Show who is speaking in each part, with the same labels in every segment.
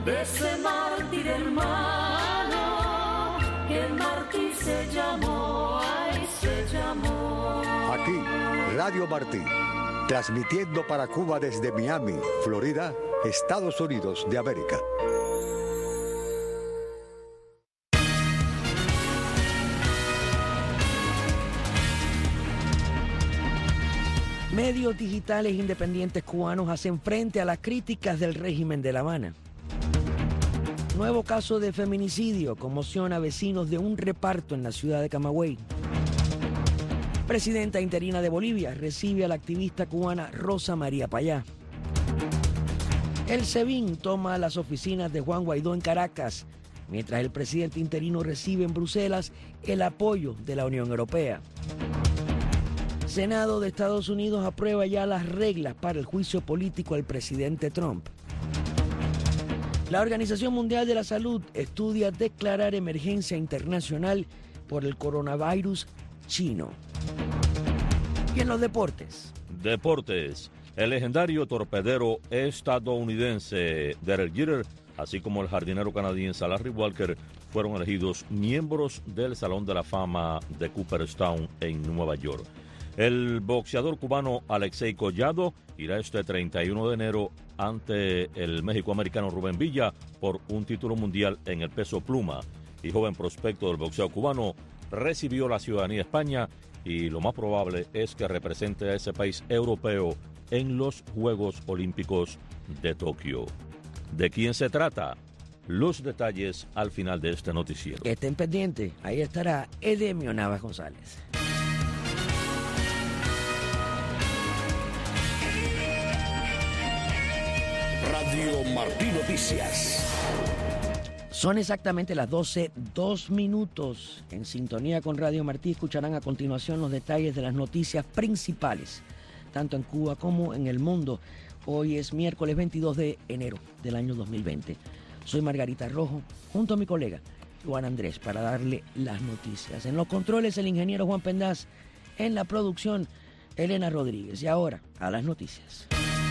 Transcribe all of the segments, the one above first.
Speaker 1: de ese mártir hermano, que Martí se llamó, ay, se llamó.
Speaker 2: Aquí, Radio Martí, transmitiendo para Cuba desde Miami, Florida, Estados Unidos de América.
Speaker 3: Medios digitales independientes cubanos hacen frente a las críticas del régimen de La Habana. Nuevo caso de feminicidio conmociona a vecinos de un reparto en la ciudad de Camagüey. Presidenta interina de Bolivia recibe a la activista cubana Rosa María Payá. El SEBIN toma las oficinas de Juan Guaidó en Caracas, mientras el presidente interino recibe en Bruselas el apoyo de la Unión Europea. Senado de Estados Unidos aprueba ya las reglas para el juicio político al presidente Trump. La Organización Mundial de la Salud estudia declarar emergencia internacional por el coronavirus chino. Y en los deportes.
Speaker 4: El legendario torpedero estadounidense Derek Jeter, así como el jardinero canadiense Larry Walker, fueron elegidos miembros del Salón de la Fama de Cooperstown en Nueva York. El boxeador cubano Alexei Collado irá este 31 de enero ante el méxico-americano Rubén Villa por un título mundial en el peso pluma. Y joven prospecto del boxeo cubano recibió la ciudadanía de España y lo más probable es que represente a ese país europeo en los Juegos Olímpicos de Tokio. ¿De quién se trata? Los detalles al final de este noticiero.
Speaker 3: Estén pendientes, ahí estará Edemio Navas González.
Speaker 5: Radio Martí Noticias.
Speaker 3: Son exactamente las 12:02. En sintonía con Radio Martí escucharán a continuación los detalles de las noticias principales, tanto en Cuba como en el mundo. Hoy es miércoles 22 de enero del año 2020. Soy Margarita Rojo, junto a mi colega Juan Andrés, para darle las noticias. En los controles, el ingeniero Juan Pendaz. En la producción, Elena Rodríguez. Y ahora, a las noticias.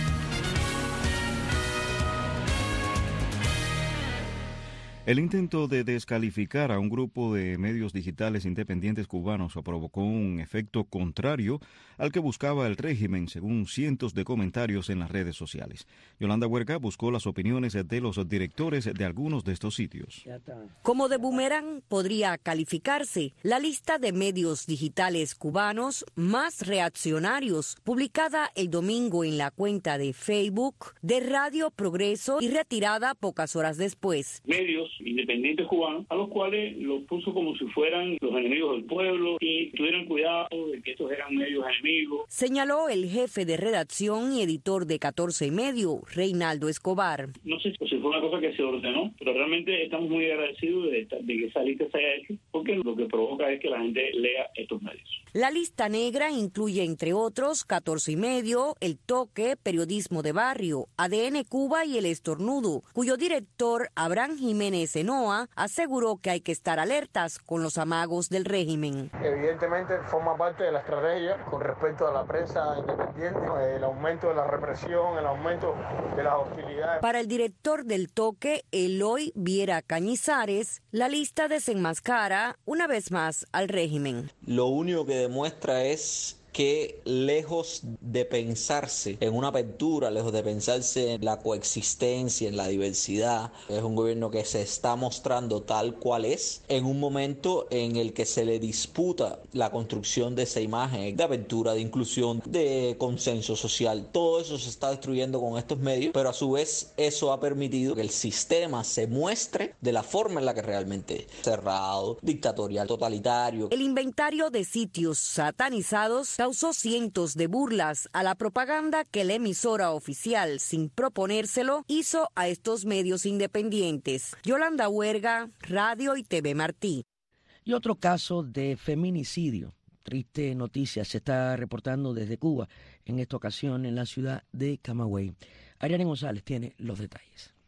Speaker 6: El intento de descalificar a un grupo de medios digitales independientes cubanos provocó un efecto contrario al que buscaba el régimen, según cientos de comentarios en las redes sociales. Yolanda Huerga buscó las opiniones de los directores de algunos de estos sitios.
Speaker 7: Como de boomerang podría calificarse la lista de medios digitales cubanos más reaccionarios, publicada el domingo en la cuenta de Facebook de Radio Progreso y retirada pocas horas después.
Speaker 8: Medios independientes cubanos, a los cuales los puso como si fueran los enemigos del pueblo y tuvieran cuidado de que estos eran medios enemigos.
Speaker 7: Señaló el jefe de redacción y editor de 14 y Medio, Reinaldo Escobar.
Speaker 8: No sé si fue una cosa que se ordenó, pero realmente estamos muy agradecidos de que esa lista se haya hecho, porque lo que provoca es que la gente lea estos medios.
Speaker 7: La lista negra incluye, entre otros, 14 y Medio, El Toque, Periodismo de Barrio, ADN Cuba y El Estornudo, cuyo director, Abraham Jiménez Enoa, aseguró que hay que estar alertas con los amagos del régimen.
Speaker 9: Evidentemente forma parte de la estrategia con respecto a la prensa independiente, el aumento de la represión, el aumento de las hostilidades.
Speaker 7: Para el director del Toque, Eloy Viera Cañizares, la lista desenmascara una vez más al régimen.
Speaker 10: Lo único que demuestra es que lejos de pensarse en una apertura, lejos de pensarse en la coexistencia, en la diversidad, es un gobierno que se está mostrando tal cual es, en un momento en el que se le disputa la construcción de esa imagen de apertura, de inclusión, de consenso social. Todo eso se está destruyendo con estos medios, pero a su vez eso ha permitido que el sistema se muestre de la forma en la que realmente es: cerrado, dictatorial, totalitario.
Speaker 7: El inventario de sitios satanizados causó cientos de burlas a la propaganda que la emisora oficial, sin proponérselo, hizo a estos medios independientes. Yolanda Huerga, Radio y TV Martí.
Speaker 3: Y otro caso de feminicidio. Triste noticia se está reportando desde Cuba, en esta ocasión en la ciudad de Camagüey. Ariane González tiene los detalles.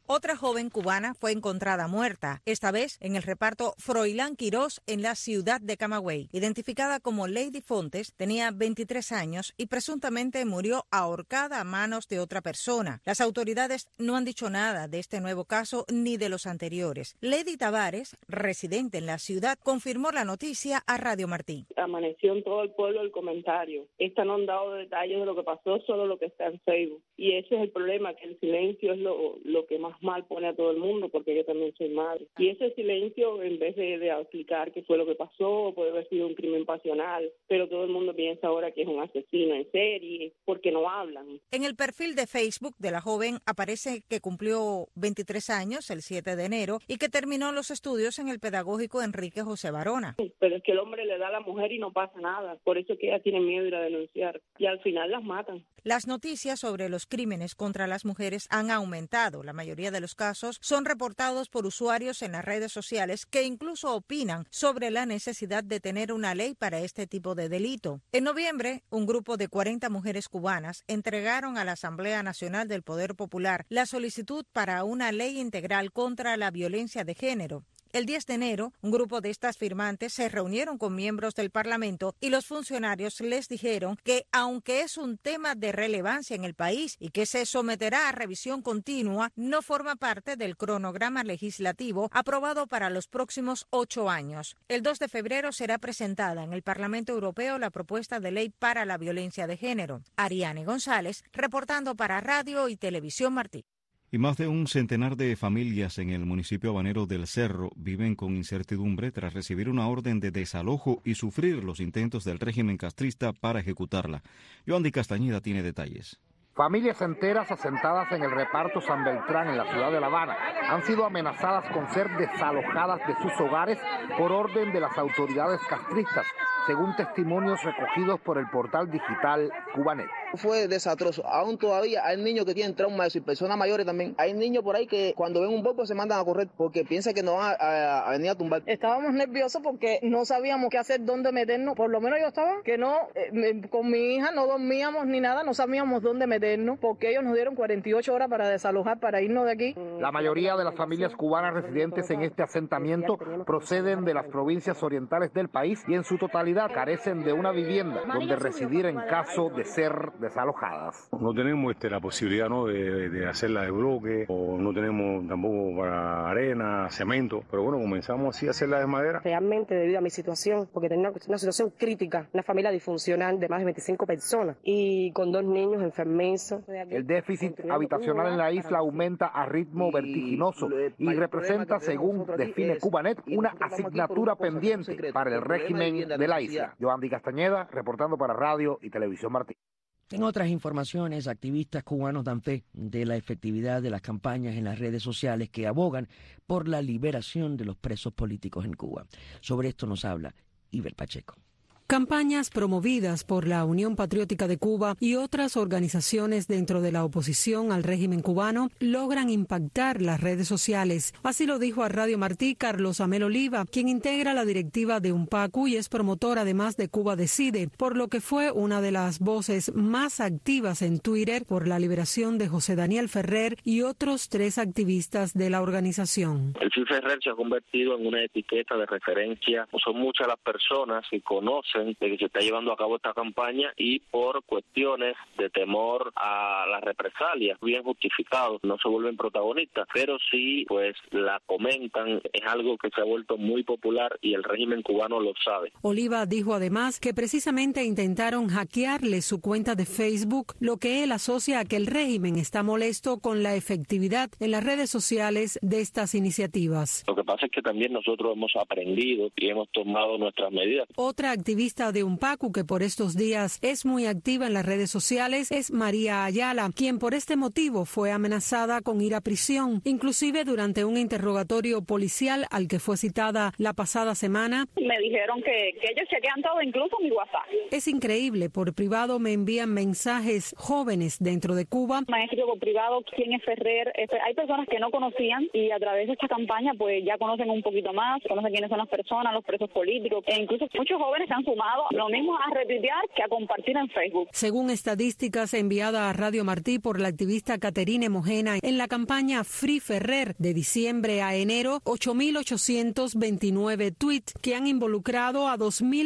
Speaker 11: Otra joven cubana fue encontrada muerta, esta vez en el reparto Froilán Quirós en la ciudad de Camagüey. Identificada como Lady Fontes, tenía 23 años y presuntamente murió ahorcada a manos de otra persona. Las autoridades no han dicho nada de este nuevo caso ni de los anteriores. Lady Tavares, residente en la ciudad, confirmó la noticia a Radio Martí.
Speaker 12: Amaneció en todo el pueblo el comentario. Esta no han dado detalles de lo que pasó, solo lo que está en Facebook. Y ese es el problema, que el silencio es lo que más mal pone a todo el mundo, porque yo también soy madre. Y ese silencio, en vez de explicar qué fue lo que pasó, puede haber sido un crimen pasional, pero todo el mundo piensa ahora que es un asesino en serie, porque no hablan.
Speaker 11: En el perfil de Facebook de la joven aparece que cumplió 23 años el 7 de enero y que terminó los estudios en el pedagógico Enrique José Barona.
Speaker 12: Pero es que el hombre le da a la mujer y no pasa nada, por eso que ella tiene miedo de ir a denunciar y al final las matan.
Speaker 11: Las noticias sobre los crímenes contra las mujeres han aumentado. La mayoría de los casos son reportados por usuarios en las redes sociales que incluso opinan sobre la necesidad de tener una ley para este tipo de delito. En noviembre, un grupo de 40 mujeres cubanas entregaron a la Asamblea Nacional del Poder Popular la solicitud para una ley integral contra la violencia de género. El 10 de enero, un grupo de estas firmantes se reunieron con miembros del Parlamento y los funcionarios les dijeron que, aunque es un tema de relevancia en el país y que se someterá a revisión continua, no forma parte del cronograma legislativo aprobado para los próximos 8 años. El 2 de febrero será presentada en el Parlamento Europeo la propuesta de ley para la violencia de género. Ariane González, reportando para Radio y Televisión Martí.
Speaker 6: Y más de un centenar de familias en el municipio habanero del Cerro viven con incertidumbre tras recibir una orden de desalojo y sufrir los intentos del régimen castrista para ejecutarla. Yoandi Castañeda tiene detalles.
Speaker 13: Familias enteras asentadas en el reparto San Beltrán en la ciudad de La Habana han sido amenazadas con ser desalojadas de sus hogares por orden de las autoridades castristas, según testimonios recogidos por el portal digital Cubanet.
Speaker 14: Fue desastroso. Aún todavía hay niños que tienen trauma de eso y personas mayores también. Hay niños por ahí que cuando ven un bombo se mandan a correr porque piensan que nos van a venir a tumbar.
Speaker 15: Estábamos nerviosos porque no sabíamos qué hacer, dónde meternos. Por lo menos yo estaba que no, con mi hija no dormíamos ni nada, no sabíamos dónde meternos porque ellos nos dieron 48 horas para desalojar, para irnos de aquí.
Speaker 13: La mayoría de las familias cubanas residentes en este asentamiento proceden de las provincias orientales del país y en su totalidad carecen de una vivienda donde residir en caso de ser desalojadas.
Speaker 16: No tenemos la posibilidad, ¿no?, de hacerla de bloque, o no tenemos tampoco para arena, cemento, pero bueno, comenzamos así a hacerla de madera.
Speaker 15: Realmente debido a mi situación, porque tenía una situación crítica, una familia disfuncional de más de 25 personas y con 2 niños enfermizos.
Speaker 13: El déficit habitacional en la isla aumenta a ritmo vertiginoso y representa, según define Cubanet, una asignatura pendiente para el régimen de la isla. Yoandi Castañeda, reportando para Radio y Televisión Martí.
Speaker 3: En otras informaciones, activistas cubanos dan fe de la efectividad de las campañas en las redes sociales que abogan por la liberación de los presos políticos en Cuba. Sobre esto nos habla Iber Pacheco.
Speaker 17: Campañas promovidas por la Unión Patriótica de Cuba y otras organizaciones dentro de la oposición al régimen cubano logran impactar las redes sociales. Así lo dijo a Radio Martí Carlos Amel Oliva, quien integra la directiva de UNPACU y es promotor además de Cuba Decide, por lo que fue una de las voces más activas en Twitter por la liberación de José Daniel Ferrer y otros 3 activistas de la organización.
Speaker 18: El FI Ferrer se ha convertido en una etiqueta de referencia. Son muchas las personas que conocen de que se está llevando a cabo esta campaña y por cuestiones de temor a las represalias bien justificados no se vuelven protagonistas, pero sí pues la comentan. Es algo que se ha vuelto muy popular y el régimen cubano lo sabe.
Speaker 17: Oliva dijo además que precisamente intentaron hackearle su cuenta de Facebook, lo que él asocia a que el régimen está molesto con la efectividad en las redes sociales de estas iniciativas.
Speaker 18: Lo que pasa es que también nosotros hemos aprendido y hemos tomado nuestras medidas.
Speaker 17: Otra activista de UNPACU que por estos días es muy activa en las redes sociales es María Ayala, quien por este motivo fue amenazada con ir a prisión, inclusive durante un interrogatorio policial al que fue citada la pasada semana.
Speaker 19: Me dijeron que ellos chequean todo, incluso mi WhatsApp.
Speaker 17: Es increíble, por privado me envían mensajes jóvenes dentro de Cuba.
Speaker 19: Me han escrito por privado quién es Ferrer. Hay personas que no conocían y a través de esta campaña pues ya conocen un poquito más, conocen quiénes son las personas, los presos políticos, e incluso muchos jóvenes se han sumado llamado lo mismo a retuitear que a compartir en Facebook.
Speaker 17: Según estadísticas enviadas a Radio Martí por la activista Caterine Mojena, en la campaña Free Ferrer de diciembre a enero, 8.829 tweets que han involucrado a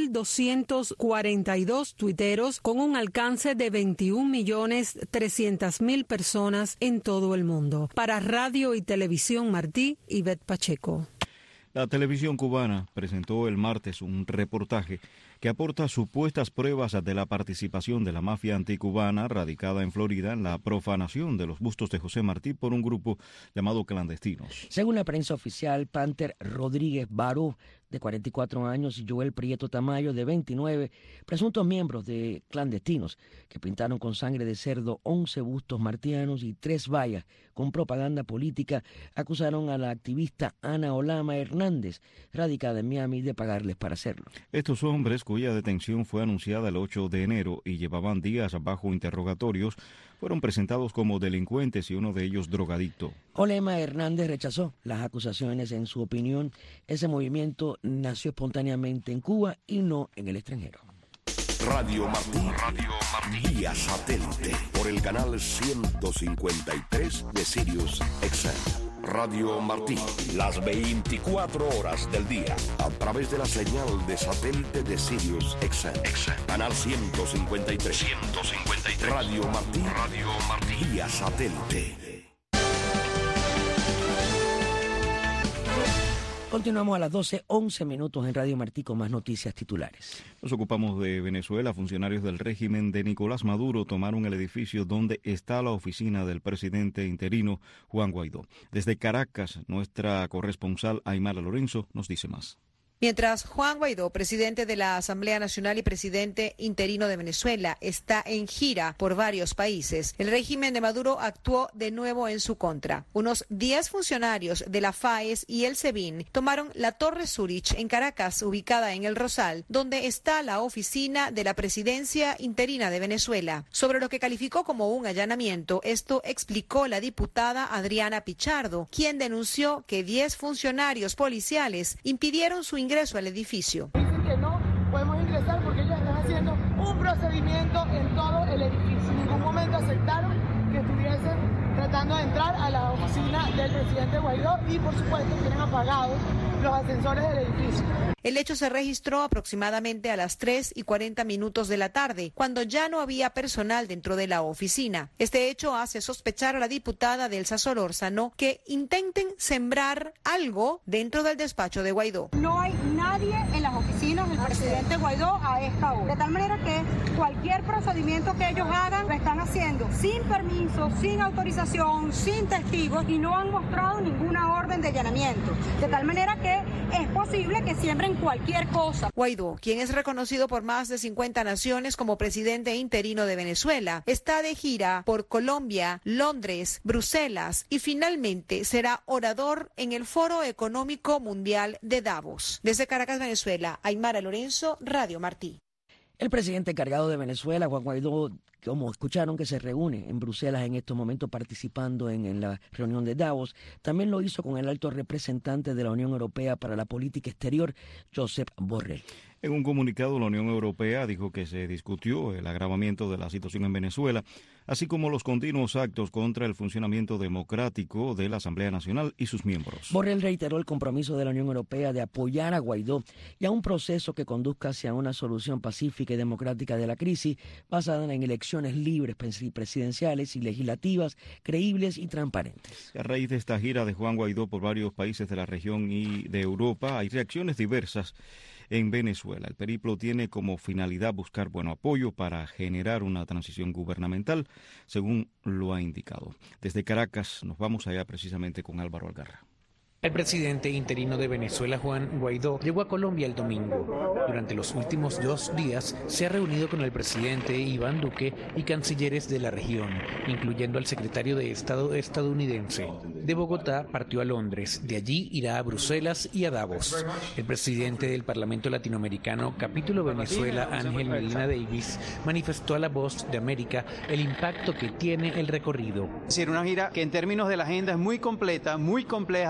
Speaker 17: 2.242 tuiteros con un alcance de 21.300.000 personas en todo el mundo. Para Radio y Televisión Martí, Ivette Pacheco.
Speaker 6: La televisión cubana presentó el martes un reportaje que aporta supuestas pruebas de la participación de la mafia anticubana radicada en Florida en la profanación de los bustos de José Martí por un grupo llamado Clandestinos.
Speaker 3: Según la prensa oficial, Panther Rodríguez Baró, de 44 años, y Joel Prieto Tamayo, de 29, presuntos miembros de Clandestinos, que pintaron con sangre de cerdo 11 bustos martianos y 3 vallas con propaganda política, acusaron a la activista Ana Olama Hernández, radicada en Miami, de pagarles para hacerlo.
Speaker 6: Estos hombres, cuya detención fue anunciada el 8 de enero y llevaban días bajo interrogatorios, fueron presentados como delincuentes y uno de ellos drogadicto.
Speaker 3: Olema Hernández rechazó las acusaciones. En su opinión, ese movimiento nació espontáneamente en Cuba y no en el extranjero.
Speaker 5: Radio Martí, vía satélite, por el canal 153 de Sirius XM. Radio Martí, las 24 horas del día, a través de la señal de satélite de Sirius XM. Canal 153. Radio Martí, vía satélite.
Speaker 3: Continuamos a las 12:11 en Radio Martí con más noticias titulares.
Speaker 6: Nos ocupamos de Venezuela. Funcionarios del régimen de Nicolás Maduro tomaron el edificio donde está la oficina del presidente interino Juan Guaidó. Desde Caracas, nuestra corresponsal Aymara Lorenzo nos dice más.
Speaker 20: Mientras Juan Guaidó, presidente de la Asamblea Nacional y presidente interino de Venezuela, está en gira por varios países, el régimen de Maduro actuó de nuevo en su contra. Unos 10 funcionarios de la FAES y el SEBIN tomaron la Torre Zurich en Caracas, ubicada en El Rosal, donde está la oficina de la presidencia interina de Venezuela. Sobre lo que calificó como un allanamiento, esto explicó la diputada Adriana Pichardo, quien denunció que 10 funcionarios policiales impidieron su ingreso al edificio.
Speaker 15: Dicen que no podemos ingresar porque ellos están haciendo un procedimiento en todo el edificio. En ningún momento aceptaron que estuviesen tratando de entrar a la oficina del presidente Guaidó y por supuesto tienen apagados los ascensores del edificio.
Speaker 20: El hecho se registró aproximadamente a las 3:40 de la tarde, cuando ya no había personal dentro de la oficina. Este hecho hace sospechar a la diputada Delsa Solórzano que intenten sembrar algo dentro del despacho de Guaidó.
Speaker 21: No hay nadie en las oficinas del presidente Guaidó a esta hora, de tal manera que cualquier procedimiento que ellos hagan lo están haciendo sin permiso, sin autorización, sin testigos y no han mostrado ninguna orden de allanamiento, de tal manera que es posible que siembren cualquier cosa.
Speaker 20: Guaidó, quien es reconocido por más de 50 naciones como presidente interino de Venezuela, está de gira por Colombia, Londres, Bruselas y finalmente será orador en el Foro Económico Mundial de Davos. Desde Caracas, Venezuela, Aymara Lorenzo, Radio Martí.
Speaker 3: El presidente encargado de Venezuela, Juan Guaidó, como escucharon, que se reúne en Bruselas en estos momentos participando en la reunión de Davos, también lo hizo con el alto representante de la Unión Europea para la Política Exterior, Josep Borrell.
Speaker 6: En un comunicado, la Unión Europea dijo que se discutió el agravamiento de la situación en Venezuela, así como los continuos actos contra el funcionamiento democrático de la Asamblea Nacional y sus miembros.
Speaker 3: Borrell reiteró el compromiso de la Unión Europea de apoyar a Guaidó y a un proceso que conduzca hacia una solución pacífica y democrática de la crisis, basada en elecciones libres presidenciales y legislativas, creíbles y transparentes.
Speaker 6: A raíz de esta gira de Juan Guaidó por varios países de la región y de Europa, hay reacciones diversas en Venezuela. El periplo tiene como finalidad buscar buen apoyo para generar una transición gubernamental, según lo ha indicado. Desde Caracas nos vamos allá precisamente con Álvaro Algarra.
Speaker 22: El presidente interino de Venezuela, Juan Guaidó, llegó a Colombia el domingo. Durante los últimos 2 días se ha reunido con el presidente Iván Duque y cancilleres de la región, incluyendo al secretario de Estado estadounidense. De Bogotá partió a Londres, de allí irá a Bruselas y a Davos. El presidente del Parlamento Latinoamericano, capítulo Venezuela, Ángel Medina Davis, manifestó a La Voz de América el impacto que tiene el recorrido.
Speaker 23: Es decir, una gira que en términos de la agenda es muy completa, muy compleja además, pero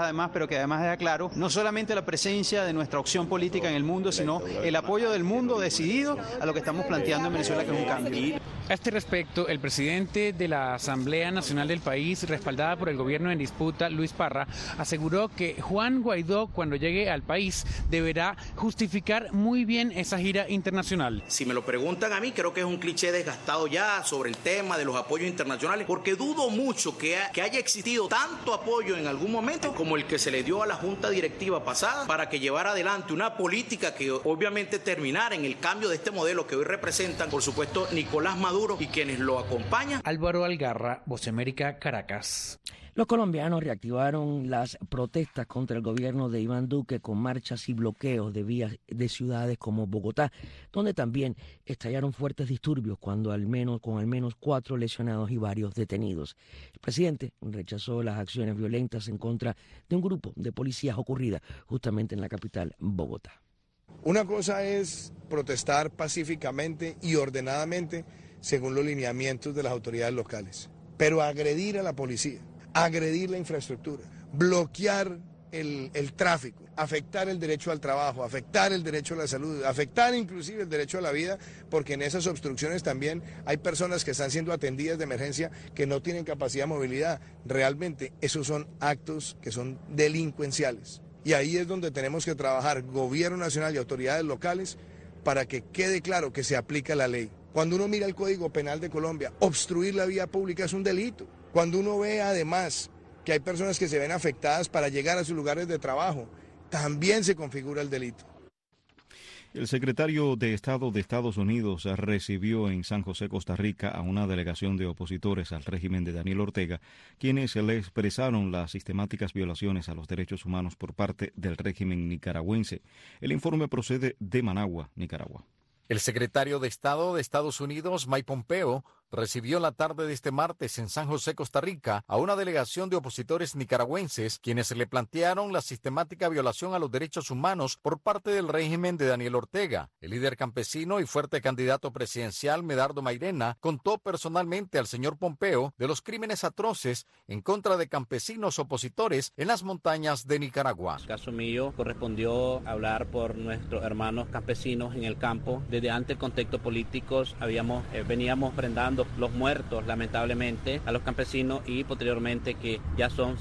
Speaker 1: pero que además deja claro no solamente la presencia de nuestra opción política en el mundo, sino el apoyo del mundo decidido a lo que estamos planteando en Venezuela, que es un cambio.
Speaker 22: A este respecto, el presidente de la Asamblea Nacional del país, respaldada por el gobierno en disputa, Luis Parra, aseguró que Juan Guaidó, cuando llegue al país, deberá justificar muy bien esa gira internacional.
Speaker 2: Si me lo preguntan a mí, creo que es un cliché desgastado ya sobre el tema de los apoyos internacionales, porque dudo mucho que haya existido tanto apoyo en algún momento como el que se le dio a la Junta Directiva pasada para que llevara adelante una política que obviamente terminara en el cambio de este modelo que hoy representan, por supuesto, Nicolás Maduro y quienes lo acompañan.
Speaker 22: Álvaro Algarra, Voz América, Caracas.
Speaker 3: Los colombianos reactivaron las protestas contra el gobierno de Iván Duque con marchas y bloqueos de vías de ciudades como Bogotá, donde también estallaron fuertes disturbios con al menos 4 lesionados y varios detenidos. El presidente rechazó las acciones violentas en contra de un grupo de policías ocurridas justamente en la capital, Bogotá.
Speaker 23: Una cosa es protestar pacíficamente y ordenadamente según los lineamientos de las autoridades locales, pero agredir a la policía, agredir la infraestructura, bloquear el tráfico, afectar el derecho al trabajo, afectar el derecho a la salud, afectar inclusive el derecho a la vida, porque en esas obstrucciones también hay personas que están siendo atendidas de emergencia que no tienen capacidad de movilidad. Realmente esos son actos que son delincuenciales. Y ahí es donde tenemos que trabajar gobierno nacional y autoridades locales para que quede claro que se aplica la ley. Cuando uno mira el Código Penal de Colombia, obstruir la vía pública es un delito. Cuando uno ve además que hay personas que se ven afectadas para llegar a sus lugares de trabajo, también se configura el delito.
Speaker 6: El secretario de Estado de Estados Unidos recibió en San José, Costa Rica, a una delegación de opositores al régimen de Daniel Ortega, quienes le expresaron las sistemáticas violaciones a los derechos humanos por parte del régimen nicaragüense. El informe procede de Managua, Nicaragua.
Speaker 24: El secretario de Estado de Estados Unidos, Mike Pompeo, recibió la tarde de este martes en San José, Costa Rica, a una delegación de opositores nicaragüenses quienes le plantearon la sistemática violación a los derechos humanos por parte del régimen de Daniel Ortega. El líder campesino y fuerte candidato presidencial Medardo Mairena contó personalmente al señor Pompeo de los crímenes atroces en contra de campesinos opositores en las montañas de Nicaragua.
Speaker 25: El caso mío correspondió hablar por nuestros hermanos campesinos en el campo. Desde antes del contexto político veníamos prendando los muertos lamentablemente a los campesinos y posteriormente que ya son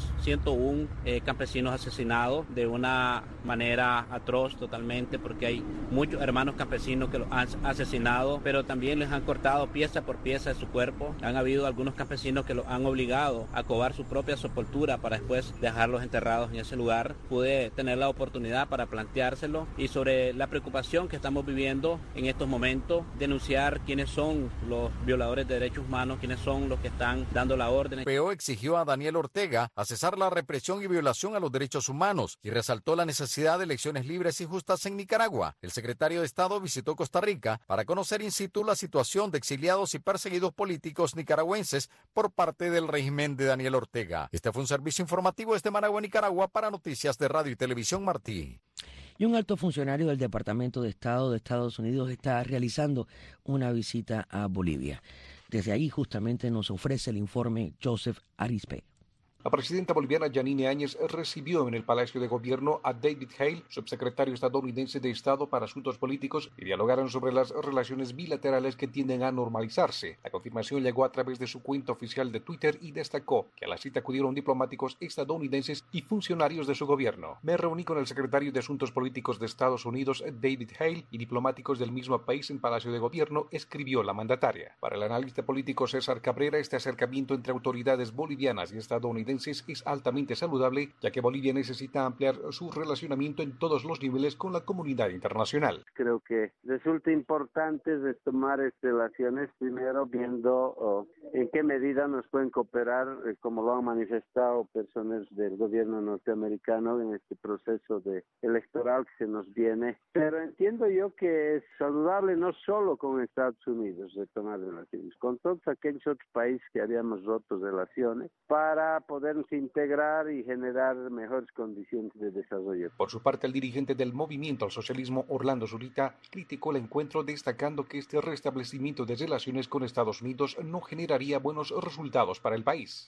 Speaker 25: 101 campesinos asesinados de una manera atroz totalmente, porque hay muchos hermanos campesinos que los han asesinado, pero también les han cortado pieza por pieza de su cuerpo. Han habido algunos campesinos que los han obligado a cobar su propia sepultura para después dejarlos enterrados en ese lugar. Pude tener la oportunidad para planteárselo y sobre la preocupación que estamos viviendo en estos momentos, denunciar quiénes son los violadores de derechos humanos, quienes son los que están dando la orden.
Speaker 24: Pompeo exigió a Daniel Ortega a cesar la represión y violación a los derechos humanos y resaltó la necesidad de elecciones libres y justas en Nicaragua. El secretario de Estado visitó Costa Rica para conocer in situ la situación de exiliados y perseguidos políticos nicaragüenses por parte del régimen de Daniel Ortega. Este fue un servicio informativo desde Managua, Nicaragua, para Noticias de Radio y Televisión Martí.
Speaker 3: Y un alto funcionario del Departamento de Estado de Estados Unidos está realizando una visita a Bolivia. Desde ahí justamente nos ofrece el informe Joseph Arizpe.
Speaker 26: La presidenta boliviana Yanine Áñez recibió en el Palacio de Gobierno a David Hale, subsecretario estadounidense de Estado para Asuntos Políticos, y dialogaron sobre las relaciones bilaterales que tienden a normalizarse. La confirmación llegó a través de su cuenta oficial de Twitter y destacó que a la cita acudieron diplomáticos estadounidenses y funcionarios de su gobierno. Me reuní con el secretario de Asuntos Políticos de Estados Unidos, David Hale, y diplomáticos del mismo país en Palacio de Gobierno, escribió la mandataria. Para el analista político César Cabrera, este acercamiento entre autoridades bolivianas y estadounidenses es altamente saludable, ya que Bolivia necesita ampliar su relacionamiento en todos los niveles con la comunidad internacional.
Speaker 27: Creo que resulta importante retomar relaciones, primero viendo en qué medida nos pueden cooperar, como lo han manifestado personas del gobierno norteamericano en este proceso electoral que se nos viene. Pero entiendo yo que es saludable no solo con Estados Unidos retomar relaciones, con todos aquellos otros países que habíamos roto relaciones para podernos integrar y generar mejores condiciones de desarrollo.
Speaker 26: Por su parte, el dirigente del Movimiento al Socialismo, Orlando Zurita, criticó el encuentro destacando que este restablecimiento de relaciones con Estados Unidos no generaría buenos resultados para el país.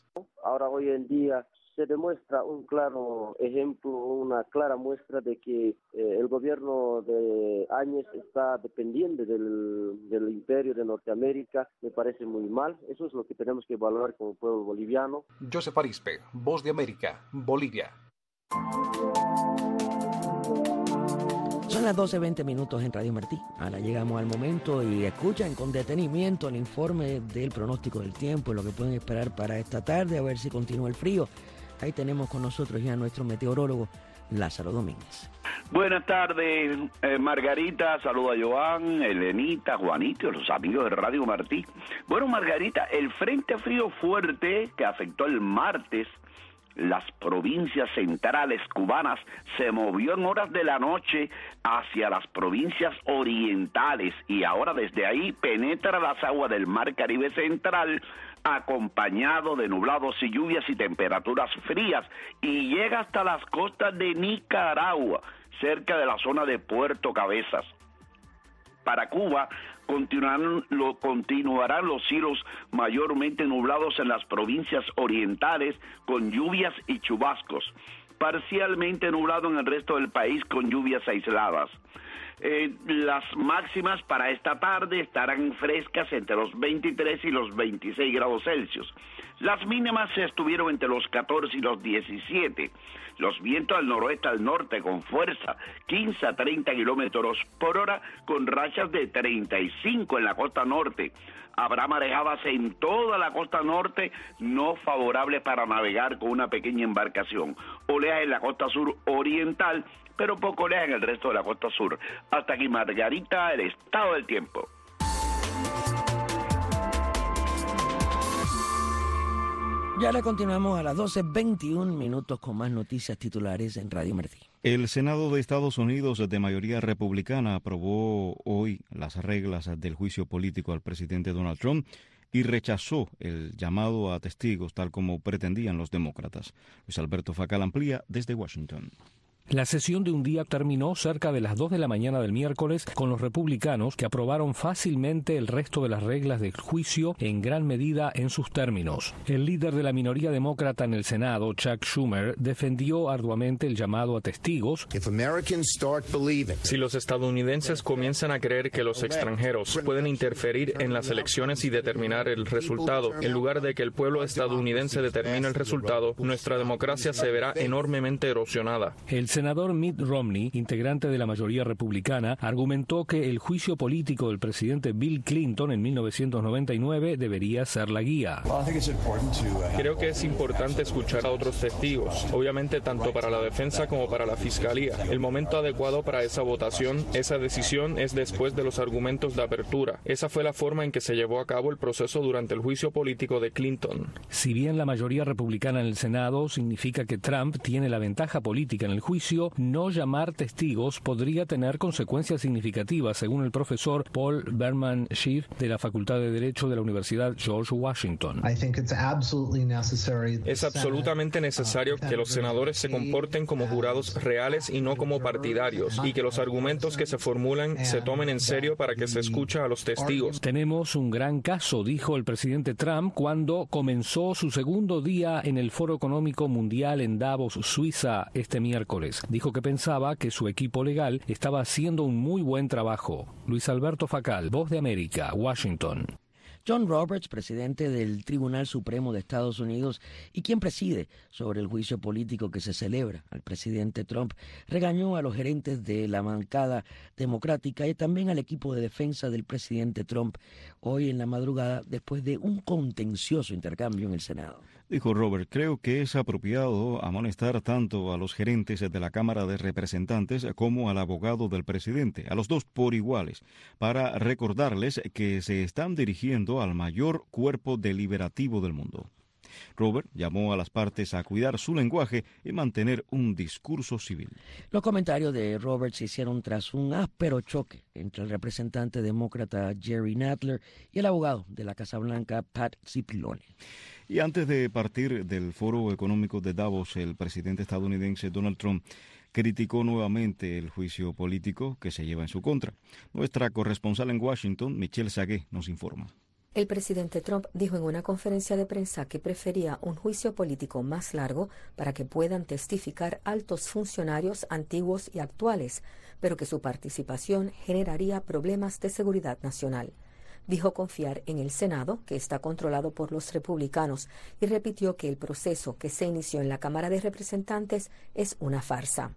Speaker 27: ahora hoy en día se demuestra un claro ejemplo, una clara muestra de que el gobierno de Áñez está dependiendo del imperio de Norteamérica. Me parece muy mal. Eso es lo que tenemos que evaluar como pueblo boliviano.
Speaker 26: Joseph Arispe, Voz de América, Bolivia.
Speaker 3: Son las 12:20 en Radio Martí. Ahora llegamos al momento y escuchen con detenimiento el informe del pronóstico del tiempo y lo que pueden esperar para esta tarde, a ver si continúa el frío. Ahí tenemos con nosotros ya a nuestro meteorólogo Lázaro Domínguez.
Speaker 4: Buenas tardes, Margarita, saludo a Joan, Elenita, Juanito y los amigos de Radio Martí. Bueno, Margarita, el frente frío fuerte que afectó el martes las provincias centrales cubanas se movió en horas de la noche hacia las provincias orientales y ahora desde ahí penetra las aguas del Mar Caribe Central acompañado de nublados y lluvias y temperaturas frías y llega hasta las costas de Nicaragua, cerca de la zona de Puerto Cabezas. Para Cuba continuarán los cielos mayormente nublados en las provincias orientales con lluvias y chubascos, parcialmente nublado en el resto del país con lluvias aisladas. Las máximas para esta tarde estarán frescas entre los 23 y los 26 grados Celsius. Las mínimas estuvieron entre los 14 y los 17. Los vientos al noroeste al norte con fuerza, 15 a 30 kilómetros por hora, con rachas de 35 en la costa norte. Habrá marejadas en toda la costa norte, no favorables para navegar con una pequeña embarcación. Oleaje en la costa sur oriental, pero poco oleaje en el resto de la costa sur. Hasta aquí, Margarita, el estado del tiempo.
Speaker 3: Ya le continuamos a las 12:21 con más noticias titulares en Radio Martí.
Speaker 6: El Senado de Estados Unidos, de mayoría republicana, aprobó hoy las reglas del juicio político al presidente Donald Trump y rechazó el llamado a testigos tal como pretendían los demócratas. Luis Alberto Facal amplía desde Washington.
Speaker 7: La sesión de un día terminó cerca de las 2 de la mañana del miércoles con los republicanos que aprobaron fácilmente el resto de las reglas del juicio en gran medida en sus términos. El líder de la minoría demócrata en el Senado, Chuck Schumer, defendió arduamente el llamado a testigos.
Speaker 8: Si los estadounidenses comienzan a creer que los extranjeros pueden interferir en las elecciones y determinar el resultado, en lugar de que el pueblo estadounidense determine el resultado, nuestra democracia se verá enormemente erosionada.
Speaker 7: El senador Mitt Romney, integrante de la mayoría republicana, argumentó que el juicio político del presidente Bill Clinton en 1999 debería ser la guía.
Speaker 8: Creo que es importante escuchar a otros testigos, obviamente tanto para la defensa como para la fiscalía. El momento adecuado para esa votación, esa decisión es después de los argumentos de apertura. Esa fue la forma en que se llevó a cabo el proceso durante el juicio político de Clinton.
Speaker 7: Si bien la mayoría republicana en el Senado significa que Trump tiene la ventaja política en el juicio, no llamar testigos podría tener consecuencias significativas, según el profesor Paul Berman Schiff de la Facultad de Derecho de la Universidad George Washington.
Speaker 8: Es absolutamente necesario que los senadores se comporten como jurados reales y no como partidarios, y que los argumentos que se formulan se tomen en serio para que se escuche a los testigos.
Speaker 7: Tenemos un gran caso, dijo el presidente Trump cuando comenzó su segundo día en el Foro Económico Mundial en Davos, Suiza, este miércoles. Dijo que pensaba que su equipo legal estaba haciendo un muy buen trabajo. Luis Alberto Facal, Voz de América, Washington.
Speaker 3: John Roberts, presidente del Tribunal Supremo de Estados Unidos y quien preside sobre el juicio político que se celebra al presidente Trump, regañó a los gerentes de la bancada democrática y también al equipo de defensa del presidente Trump hoy en la madrugada después de un contencioso intercambio en el Senado.
Speaker 6: Dijo Robert, creo que es apropiado amonestar tanto a los gerentes de la Cámara de Representantes como al abogado del presidente, a los dos por iguales, para recordarles que se están dirigiendo al mayor cuerpo deliberativo del mundo. Robert llamó a las partes a cuidar su lenguaje y mantener un discurso civil.
Speaker 3: Los comentarios de Robert se hicieron tras un áspero choque entre el representante demócrata Jerry Nadler y el abogado de la Casa Blanca, Pat Cipollone.
Speaker 6: Y antes de partir del Foro Económico de Davos, el presidente estadounidense Donald Trump criticó nuevamente el juicio político que se lleva en su contra. Nuestra corresponsal en Washington, Michelle Sagué, nos informa.
Speaker 9: El presidente Trump dijo en una conferencia de prensa que prefería un juicio político más largo para que puedan testificar altos funcionarios antiguos y actuales, pero que su participación generaría problemas de seguridad nacional. Dijo confiar en el Senado, que está controlado por los republicanos, y repitió que el proceso que se inició en la Cámara de Representantes es una farsa.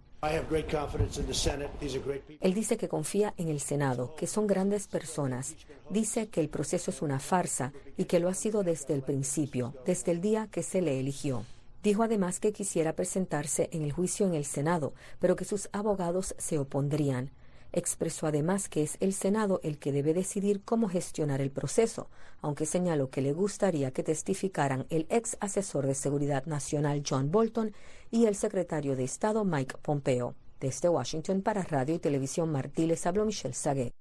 Speaker 9: Él dice que confía en el Senado, que son grandes personas. Dice que el proceso es una farsa y que lo ha sido desde el principio, desde el día que se le eligió. Dijo además que quisiera presentarse en el juicio en el Senado, pero que sus abogados se opondrían. Expresó además que es el Senado el que debe decidir cómo gestionar el proceso, aunque señaló que le gustaría que testificaran el ex asesor de Seguridad Nacional John Bolton y el secretario de Estado Mike Pompeo. Desde Washington para Radio y Televisión Martí les habló Michelle Saguet.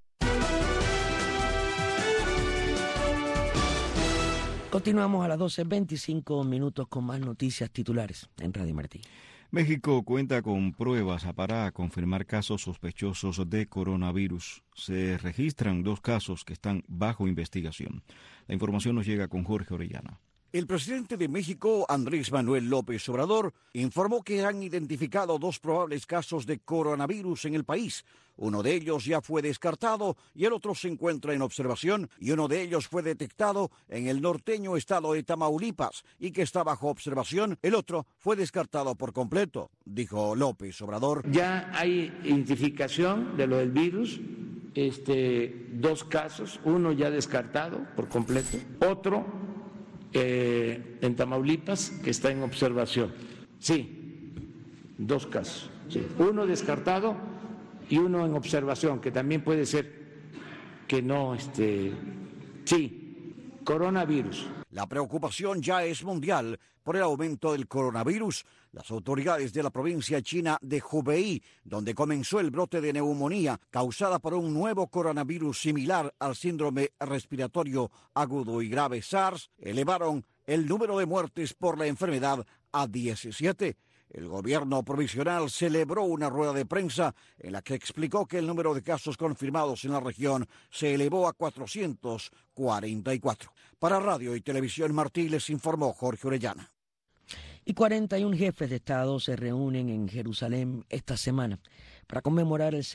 Speaker 3: Continuamos a las 12:25 minutos con más noticias titulares en Radio Martí.
Speaker 6: México cuenta con pruebas para confirmar casos sospechosos de coronavirus. Se registran 2 casos que están bajo investigación. La información nos llega con Jorge Orellana.
Speaker 10: El presidente de México, Andrés Manuel López Obrador, informó que han identificado 2 probables casos de coronavirus en el país. Uno de ellos ya fue descartado y el otro se encuentra en observación, y uno de ellos fue detectado en el norteño estado de Tamaulipas y que está bajo observación. El otro fue descartado por completo, dijo López Obrador.
Speaker 11: Ya hay identificación de lo del virus, 2 casos, uno ya descartado por completo, otro en Tamaulipas que está en observación. Sí, 2 casos, sí. Uno descartado y uno en observación, que también puede ser que no, sí, coronavirus.
Speaker 10: La preocupación ya es mundial por el aumento del coronavirus. Las autoridades de la provincia china de Hubei, donde comenzó el brote de neumonía causada por un nuevo coronavirus similar al síndrome respiratorio agudo y grave SARS, elevaron el número de muertes por la enfermedad a 17. El gobierno provisional celebró una rueda de prensa en la que explicó que el número de casos confirmados en la región se elevó a 444. Para Radio y Televisión Martí les informó Jorge Orellana.
Speaker 3: Y 41 jefes de Estado se reúnen en Jerusalén esta semana para conmemorar el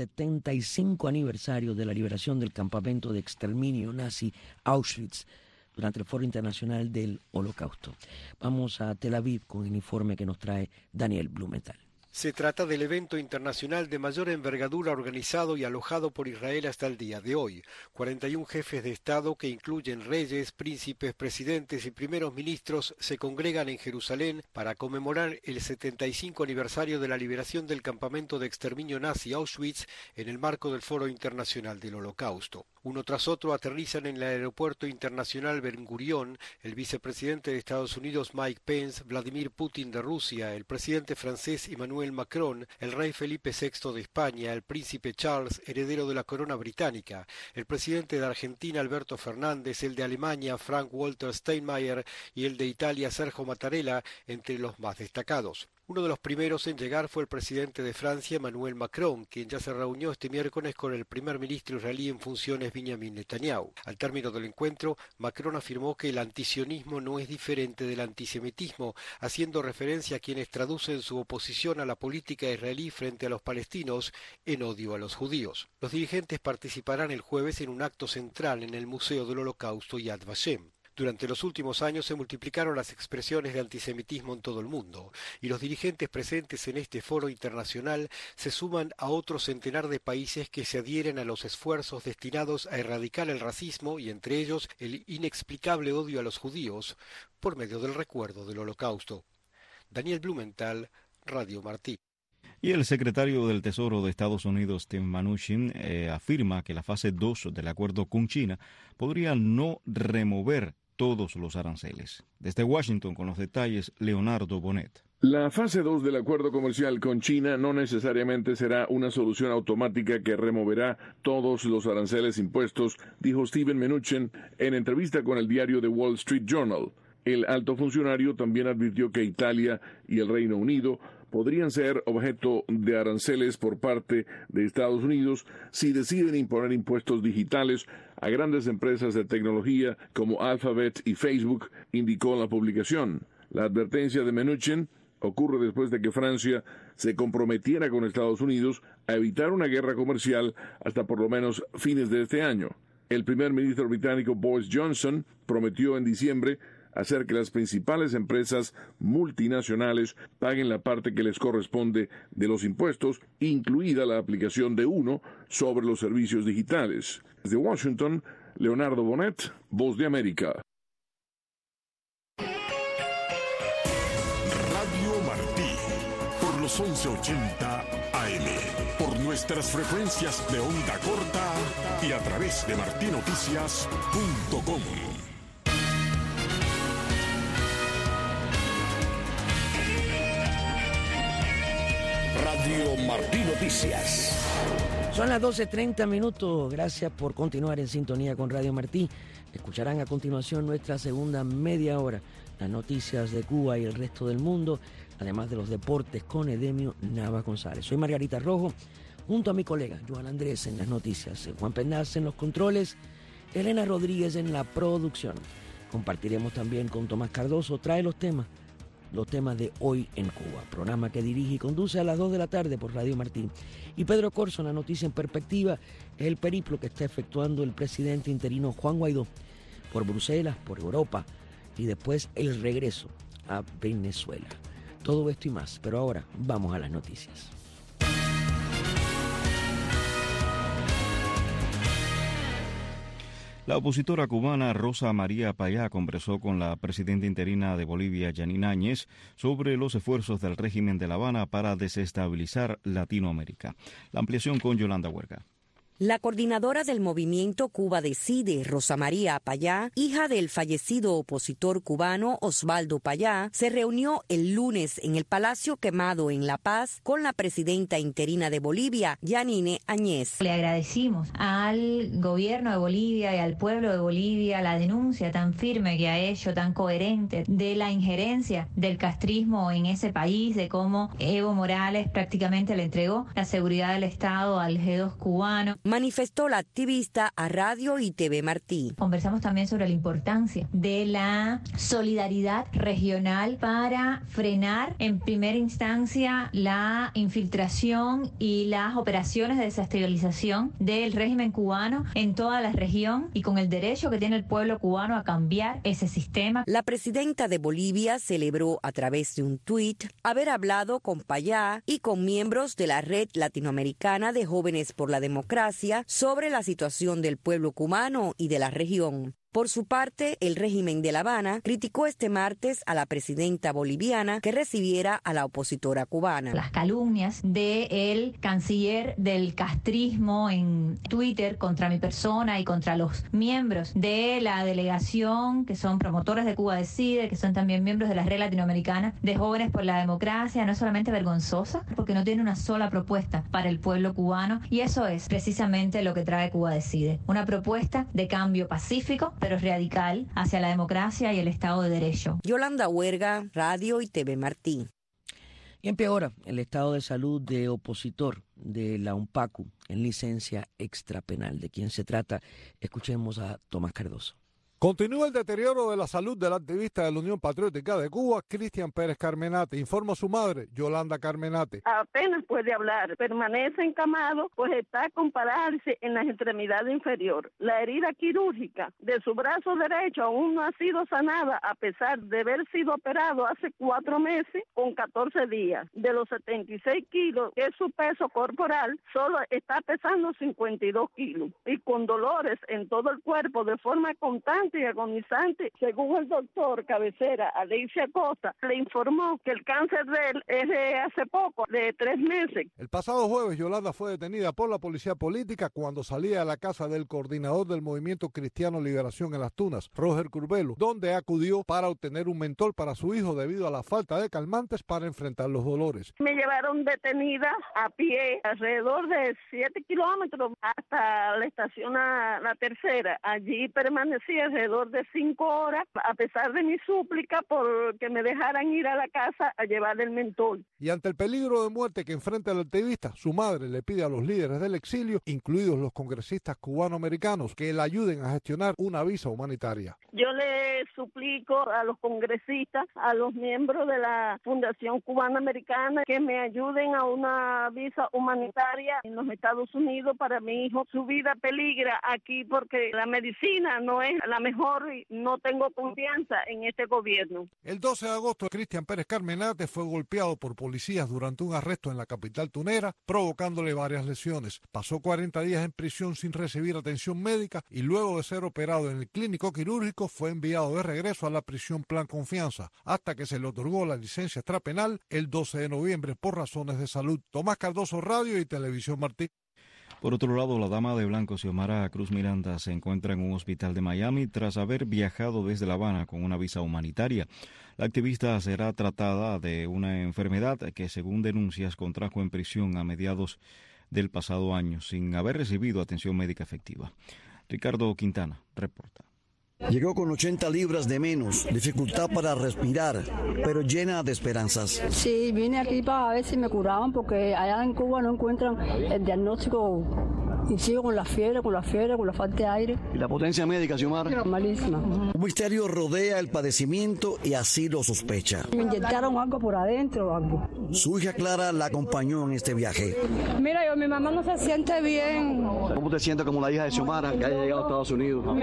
Speaker 3: 75 aniversario de la liberación del campamento de exterminio nazi Auschwitz durante el Foro Internacional del Holocausto. Vamos a Tel Aviv con el informe que nos trae Daniel Blumenthal.
Speaker 12: Se trata del evento internacional de mayor envergadura organizado y alojado por Israel hasta el día de hoy. 41 jefes de Estado, que incluyen reyes, príncipes, presidentes y primeros ministros, se congregan en Jerusalén para conmemorar el 75 aniversario de la liberación del campamento de exterminio nazi Auschwitz en el marco del Foro Internacional del Holocausto. Uno tras otro aterrizan en el aeropuerto internacional Ben Gurión el vicepresidente de Estados Unidos Mike Pence, Vladimir Putin de Rusia, el presidente francés Emmanuel Macron, el rey Felipe VI de España, el príncipe Charles, heredero de la corona británica, el presidente de Argentina Alberto Fernández, el de Alemania Frank-Walter Steinmeier y el de Italia Sergio Mattarella, entre los más destacados. Uno de los primeros en llegar fue el presidente de Francia, Emmanuel Macron, quien ya se reunió este miércoles con el primer ministro israelí en funciones, Benjamin Netanyahu. Al término del encuentro, Macron afirmó que el antisionismo no es diferente del antisemitismo, haciendo referencia a quienes traducen su oposición a la política israelí frente a los palestinos en odio a los judíos. Los dirigentes participarán el jueves en un acto central en el Museo del Holocausto Yad Vashem. Durante los últimos años se multiplicaron las expresiones de antisemitismo en todo el mundo, y los dirigentes presentes en este foro internacional se suman a otro centenar de países que se adhieren a los esfuerzos destinados a erradicar el racismo y entre ellos el inexplicable odio a los judíos por medio del recuerdo del Holocausto. Daniel Blumenthal, Radio Martí.
Speaker 6: Y el secretario del Tesoro de Estados Unidos, Tim Mnuchin, afirma que la fase 2 del acuerdo con China podría no remover todos los aranceles. Desde Washington, con los detalles, Leonardo Bonet.
Speaker 13: La fase 2 del acuerdo comercial con China no necesariamente será una solución automática que removerá todos los aranceles impuestos, dijo Steven Mnuchin en entrevista con el diario The Wall Street Journal. El alto funcionario también advirtió que Italia y el Reino Unido podrían ser objeto de aranceles por parte de Estados Unidos si deciden imponer impuestos digitales a grandes empresas de tecnología como Alphabet y Facebook, indicó la publicación. La advertencia de Mnuchin ocurre después de que Francia se comprometiera con Estados Unidos a evitar una guerra comercial hasta por lo menos fines de este año. El primer ministro británico Boris Johnson prometió en diciembre hacer que las principales empresas multinacionales paguen la parte que les corresponde de los impuestos, incluida la aplicación de uno sobre los servicios digitales. Desde Washington, Leonardo Bonet, Voz de América.
Speaker 5: Radio Martí, por los 1180 AM, por nuestras frecuencias de onda corta y a través de martinoticias.com. Radio Martí Noticias.
Speaker 3: Son las 12:30 minutos. Gracias por continuar en sintonía con Radio Martí. Escucharán a continuación nuestra segunda media hora, las noticias de Cuba y el resto del mundo, además de los deportes con Edemio Nava González. Soy Margarita Rojo, junto a mi colega Joan Andrés en las noticias, Juan Penaz en los controles, Elena Rodríguez en la producción. Compartiremos también con Tomás Cardoso, trae los temas de Hoy en Cuba, programa que dirige y conduce a las 2 de la tarde por Radio Martí. Y Pedro Corso, la noticia en perspectiva, es el periplo que está efectuando el presidente interino Juan Guaidó por Bruselas, por Europa y después el regreso a Venezuela. Todo esto y más, pero ahora vamos a las noticias.
Speaker 6: La opositora cubana Rosa María Payá conversó con la presidenta interina de Bolivia, Yanine Áñez, sobre los esfuerzos del régimen de La Habana para desestabilizar Latinoamérica. La ampliación con Yolanda Huerga.
Speaker 14: La coordinadora del movimiento Cuba Decide, Rosa María Payá, hija del fallecido opositor cubano Osvaldo Payá, se reunió el lunes en el Palacio Quemado en La Paz con la presidenta interina de Bolivia, Yanine Áñez.
Speaker 15: Le agradecimos al gobierno de Bolivia y al pueblo de Bolivia la denuncia tan firme que ha hecho, tan coherente, de la injerencia del castrismo en ese país, de cómo Evo Morales prácticamente le entregó la seguridad del Estado al G2 cubano.
Speaker 14: Manifestó la activista a Radio y TV Martí.
Speaker 15: Conversamos también sobre la importancia de la solidaridad regional para frenar en primera instancia la infiltración y las operaciones de desestabilización del régimen cubano en toda la región y con el derecho que tiene el pueblo cubano a cambiar ese sistema.
Speaker 14: La presidenta de Bolivia celebró a través de un tuit haber hablado con Payá y con miembros de la Red Latinoamericana de Jóvenes por la Democracia sobre la situación del pueblo cubano y de la región. Por su parte, el régimen de La Habana criticó este martes a la presidenta boliviana que recibiera a la opositora cubana.
Speaker 15: Las calumnias del canciller del castrismo en Twitter contra mi persona y contra los miembros de la delegación que son promotores de Cuba Decide, que son también miembros de la Red Latinoamericana de Jóvenes por la Democracia, no es solamente vergonzosa, porque no tiene una sola propuesta para el pueblo cubano, y eso es precisamente lo que trae Cuba Decide, una propuesta de cambio pacífico, pero radical hacia la democracia y el Estado de Derecho.
Speaker 14: Yolanda Huerga, Radio y TV Martí.
Speaker 3: Y empeora el estado de salud de opositor de la UNPACU en licencia extrapenal. ¿De quién se trata? Escuchemos a Tomás Cardoso.
Speaker 16: Continúa el deterioro de la salud del activista de la Unión Patriótica de Cuba, Cristian Pérez Carmenate. Informa su madre, Yolanda Carmenate.
Speaker 17: Apenas puede hablar, permanece encamado, pues está con parálisis en la extremidad inferior. La herida quirúrgica de su brazo derecho aún no ha sido sanada, a pesar de haber sido operado hace 4 meses con 14 días. De los 76 kilos, que es su peso corporal, solo está pesando 52 kilos. Y con dolores en todo el cuerpo de forma constante y agonizante, según el doctor cabecera Alicia Costa, le informó que el cáncer de él es de hace poco, de 3 meses.
Speaker 16: El pasado jueves, Yolanda fue detenida por la policía política cuando salía a la casa del coordinador del Movimiento Cristiano Liberación en Las Tunas, Roger Curbelo, donde acudió para obtener un mentol para su hijo debido a la falta de calmantes para enfrentar los dolores.
Speaker 17: Me llevaron detenida a pie alrededor de 7 kilómetros hasta la estación La Tercera. Allí permanecía alrededor de 5 horas, a pesar de mi súplica por que me dejaran ir a la casa a llevar el mentol.
Speaker 16: Y ante el peligro de muerte que enfrenta el activista, su madre le pide a los líderes del exilio, incluidos los congresistas cubanoamericanos, que la ayuden a gestionar una visa humanitaria.
Speaker 17: Yo le suplico a los congresistas, a los miembros de la Fundación Cubanoamericana, que me ayuden a una visa humanitaria en los Estados Unidos para mi hijo. Su vida peligra aquí porque la medicina no es la mejor y no tengo confianza en este gobierno.
Speaker 16: El 12 de agosto, Cristian Pérez Carmenate fue golpeado por policías durante un arresto en la capital tunera, provocándole varias lesiones. Pasó 40 días en prisión sin recibir atención médica y luego de ser operado en el clínico quirúrgico fue enviado de regreso a la prisión Plan Confianza, hasta que se le otorgó la licencia extrapenal el 12 de noviembre por razones de salud. Tomás Cardoso, Radio y Televisión Martí.
Speaker 6: Por otro lado, la dama de blanco Xiomara Cruz Miranda se encuentra en un hospital de Miami tras haber viajado desde La Habana con una visa humanitaria. La activista será tratada de una enfermedad que, según denuncias, contrajo en prisión a mediados del pasado año sin haber recibido atención médica efectiva. Ricardo Quintana reporta.
Speaker 10: Llegó con 80 libras de menos, dificultad para respirar, pero llena de esperanzas.
Speaker 1: Sí, vine aquí para ver si me curaban porque allá en Cuba no encuentran el diagnóstico y sigo con la fiebre, con la falta de aire.
Speaker 10: ¿Y la potencia médica, Xiomara?
Speaker 1: Malísima.
Speaker 10: Un misterio rodea el padecimiento y así lo sospecha.
Speaker 1: Me inyectaron algo por adentro o algo.
Speaker 10: Su hija Clara la acompañó en este viaje.
Speaker 1: Mira, mi mamá no se siente bien.
Speaker 10: ¿Cómo te sientes como la hija de Xiomara que haya llegado a Estados Unidos?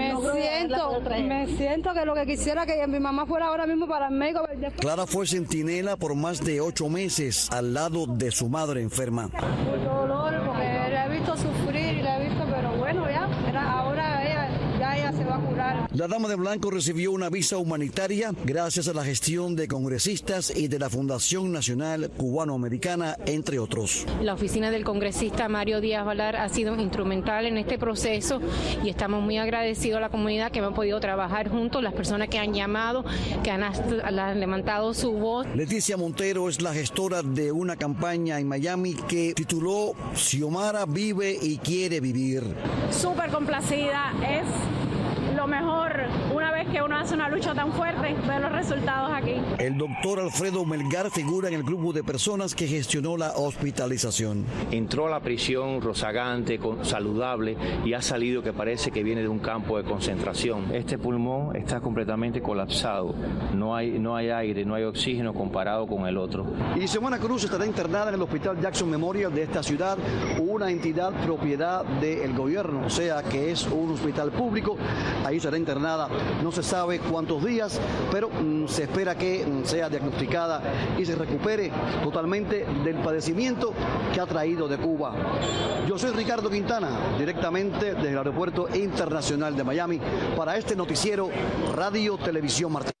Speaker 1: Me siento que lo que quisiera que mi mamá fuera ahora mismo para el médico.
Speaker 10: Clara fue centinela por más de 8 meses al lado de su madre enferma.
Speaker 1: Mucho dolor porque la he visto sufrir y la he visto, pero bueno, ahora ella se va a curar.
Speaker 10: La dama de blanco recibió una visa humanitaria gracias a la gestión de congresistas y de la Fundación Nacional Cubanoamericana, entre otros.
Speaker 2: La oficina del congresista Mario Díaz Valar ha sido instrumental en este proceso y estamos muy agradecidos a la comunidad que hemos podido trabajar juntos, las personas que han llamado, que han levantado su voz.
Speaker 10: Leticia Montero es la gestora de una campaña en Miami que tituló Xiomara vive y quiere vivir.
Speaker 18: Súper complacida, es lo mejor una vez que uno hace una lucha tan fuerte, ver los resultados aquí.
Speaker 10: El doctor Alfredo Melgar figura en el grupo de personas que gestionó la hospitalización.
Speaker 19: Entró a la prisión rozagante, saludable, y ha salido que parece que viene de un campo de concentración. Este pulmón está completamente colapsado, no hay aire, no hay oxígeno comparado con el otro.
Speaker 10: Y Xiomara Cruz estará internada en el Hospital Jackson Memorial de esta ciudad, una entidad propiedad del gobierno, o sea que es un hospital público. Ahí será internada, no se sabe cuántos días, pero se espera que sea diagnosticada y se recupere totalmente del padecimiento que ha traído de Cuba. Yo soy Ricardo Quintana, directamente desde el Aeropuerto Internacional de Miami, para este noticiero Radio Televisión Martí.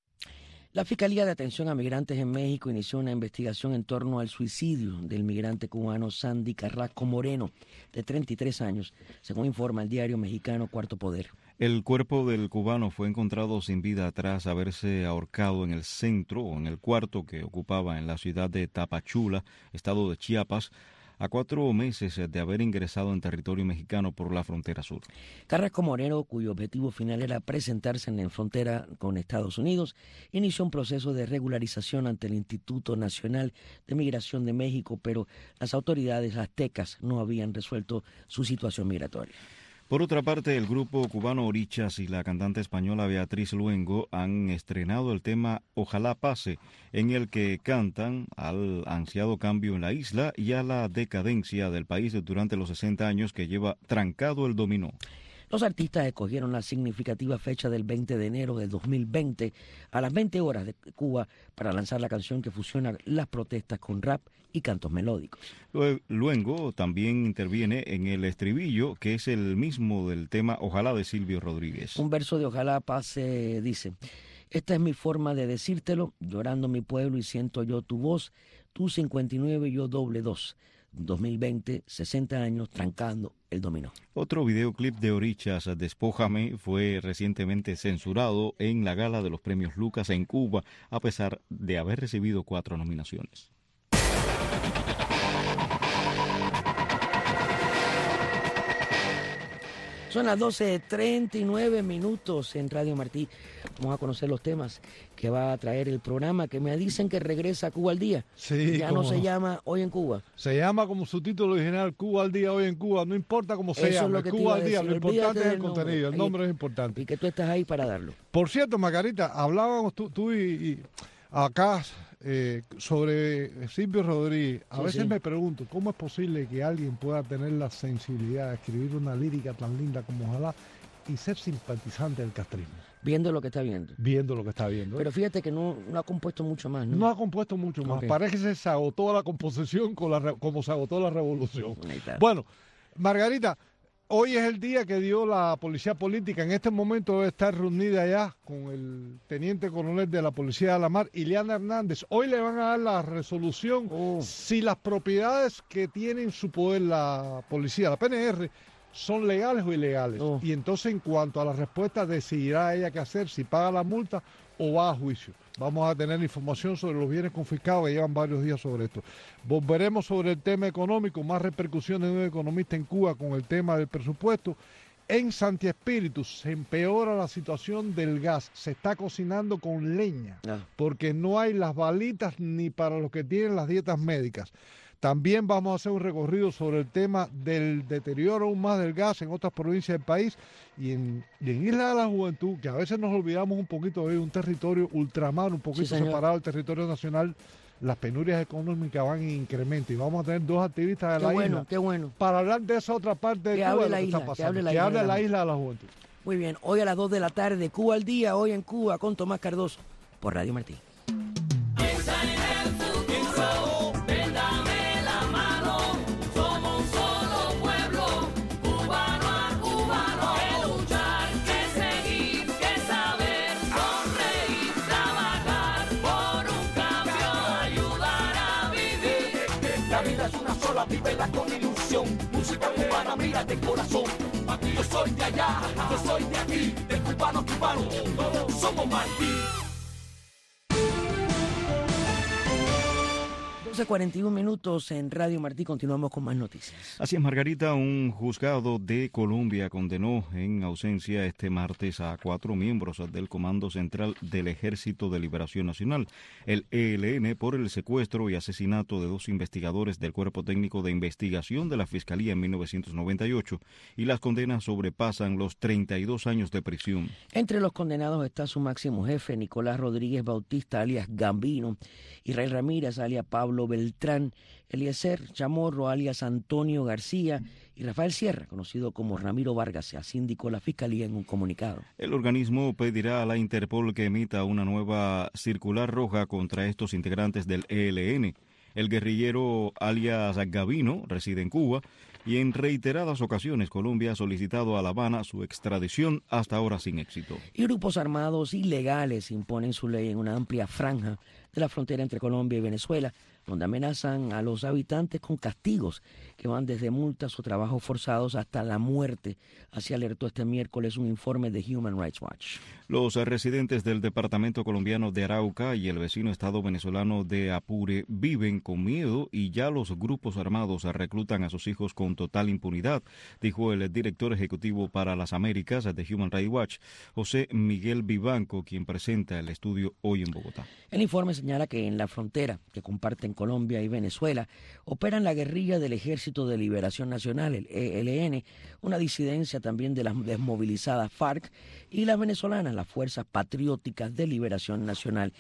Speaker 3: La Fiscalía de Atención a Migrantes en México inició una investigación en torno al suicidio del migrante cubano Sandy Carrasco Moreno, de 33 años, según informa el diario mexicano Cuarto Poder.
Speaker 6: El cuerpo del cubano fue encontrado sin vida tras haberse ahorcado en el centro o en el cuarto que ocupaba en la ciudad de Tapachula, estado de Chiapas, a 4 meses de haber ingresado en territorio mexicano por la frontera sur.
Speaker 3: Carrasco Moreno, cuyo objetivo final era presentarse en la frontera con Estados Unidos, inició un proceso de regularización ante el Instituto Nacional de Migración de México, pero las autoridades aztecas no habían resuelto su situación migratoria.
Speaker 6: Por otra parte, el grupo cubano Orichas y la cantante española Beatriz Luengo han estrenado el tema Ojalá Pase, en el que cantan al ansiado cambio en la isla y a la decadencia del país durante los 60 años que lleva trancado el dominó.
Speaker 3: Los artistas escogieron la significativa fecha del 20 de enero de 2020 a las 20 horas de Cuba para lanzar la canción que fusiona las protestas con rap y cantos melódicos.
Speaker 6: Luengo también interviene en el estribillo, que es el mismo del tema Ojalá de Silvio Rodríguez.
Speaker 3: Un verso de Ojalá Pase dice: esta es mi forma de decírtelo, llorando mi pueblo y siento yo tu voz, tú 59, yo doble 2. 2020, 60 años trancando el dominó.
Speaker 6: Otro videoclip de Orichas, Despójame, fue recientemente censurado en la gala de los premios Lucas en Cuba, a pesar de haber recibido 4 nominaciones.
Speaker 3: Son las 12:39 en Radio Martí. Vamos a conocer los temas que va a traer el programa, que me dicen que regresa a Cuba al Día.
Speaker 16: Sí,
Speaker 3: ya no se llama Hoy en Cuba.
Speaker 16: Se llama como su título original, Cuba al Día, Hoy en Cuba. No importa cómo se llame, Cuba al Día. Lo importante es el contenido, el nombre es importante.
Speaker 3: Y que tú estás ahí para darlo.
Speaker 16: Por cierto, Margarita, hablábamos tú y acá sobre Silvio Rodríguez. A veces me pregunto, ¿cómo es posible que alguien pueda tener la sensibilidad de escribir una lírica tan linda como Ojalá y ser simpatizante del castrismo?
Speaker 3: Viendo lo que está viendo.
Speaker 16: Viendo lo que está viendo.
Speaker 3: Pero fíjate que no ha compuesto mucho más, ¿no?
Speaker 16: No ha compuesto mucho más. Parece que se agotó la composición como se agotó la revolución. Bueno, Margarita, hoy es el día que dio la policía política. En este momento debe estar reunida ya con el teniente coronel de la Policía de la Mar, Ileana Hernández. Hoy le van a dar la resolución si las propiedades que tiene en su poder la policía, la PNR, son legales o ilegales. Y entonces, en cuanto a la respuesta, decidirá ella qué hacer, si paga la multa o va a juicio. Vamos a tener información sobre los bienes confiscados, que llevan varios días sobre esto. Volveremos sobre el tema económico, más repercusiones de un economista en Cuba con el tema del presupuesto. En Santi Espíritu se empeora la situación del gas, se está cocinando con leña, porque no hay las balitas ni para los que tienen las dietas médicas. También vamos a hacer un recorrido sobre el tema del deterioro aún más del gas en otras provincias del país y en Isla de la Juventud, que a veces nos olvidamos un poquito de un territorio ultramar, un poquito separado del territorio nacional. Las penurias económicas van en incremento y vamos a tener dos activistas de la isla para hablar de esa otra parte de Cuba, de lo que está pasando, que hable la Isla de la Juventud.
Speaker 3: Muy bien, hoy a las 2 de la tarde, Cuba al Día, Hoy en Cuba, con Tomás Cardoso, por Radio Martí.
Speaker 20: Vívela con ilusión, música cubana, mira de corazón. Aquí yo soy de allá, yo soy de aquí, de cubano a cubano, todos somos Martí.
Speaker 3: 12:41 en Radio Martí, continuamos con más noticias.
Speaker 6: Así es, Margarita, un juzgado de Colombia condenó en ausencia este martes a 4 miembros del Comando Central del Ejército de Liberación Nacional, el ELN, por el secuestro y asesinato de 2 investigadores del Cuerpo Técnico de Investigación de la Fiscalía en 1998, y las condenas sobrepasan los 32 años de prisión.
Speaker 3: Entre los condenados está su máximo jefe, Nicolás Rodríguez Bautista, alias Gambino, Israel Ramírez, alias Pablo Beltrán, Eliezer Chamorro, alias Antonio García, y Rafael Sierra, conocido como Ramiro Vargas, así indicó la Fiscalía en un comunicado.
Speaker 6: El organismo pedirá a la Interpol que emita una nueva circular roja contra estos integrantes del ELN. El guerrillero alias Gabino reside en Cuba y en reiteradas ocasiones Colombia ha solicitado a La Habana su extradición, hasta ahora sin éxito.
Speaker 3: Y grupos armados ilegales imponen su ley en una amplia franja de la frontera entre Colombia y Venezuela, donde amenazan a los habitantes con castigos que van desde multas o trabajos forzados hasta la muerte. Así alertó este miércoles un informe de Human Rights Watch.
Speaker 6: Los residentes del departamento colombiano de Arauca y el vecino estado venezolano de Apure viven con miedo y ya los grupos armados reclutan a sus hijos con total impunidad, dijo el director ejecutivo para las Américas de Human Rights Watch, José Miguel Vivanco, quien presenta el estudio hoy en Bogotá.
Speaker 3: El informe señala que en la frontera que comparten Colombia y Venezuela operan la guerrilla del Ejército de Liberación Nacional, el ELN, una disidencia también de las desmovilizadas FARC, y las venezolanas, las Fuerzas Patrióticas de Liberación Nacional,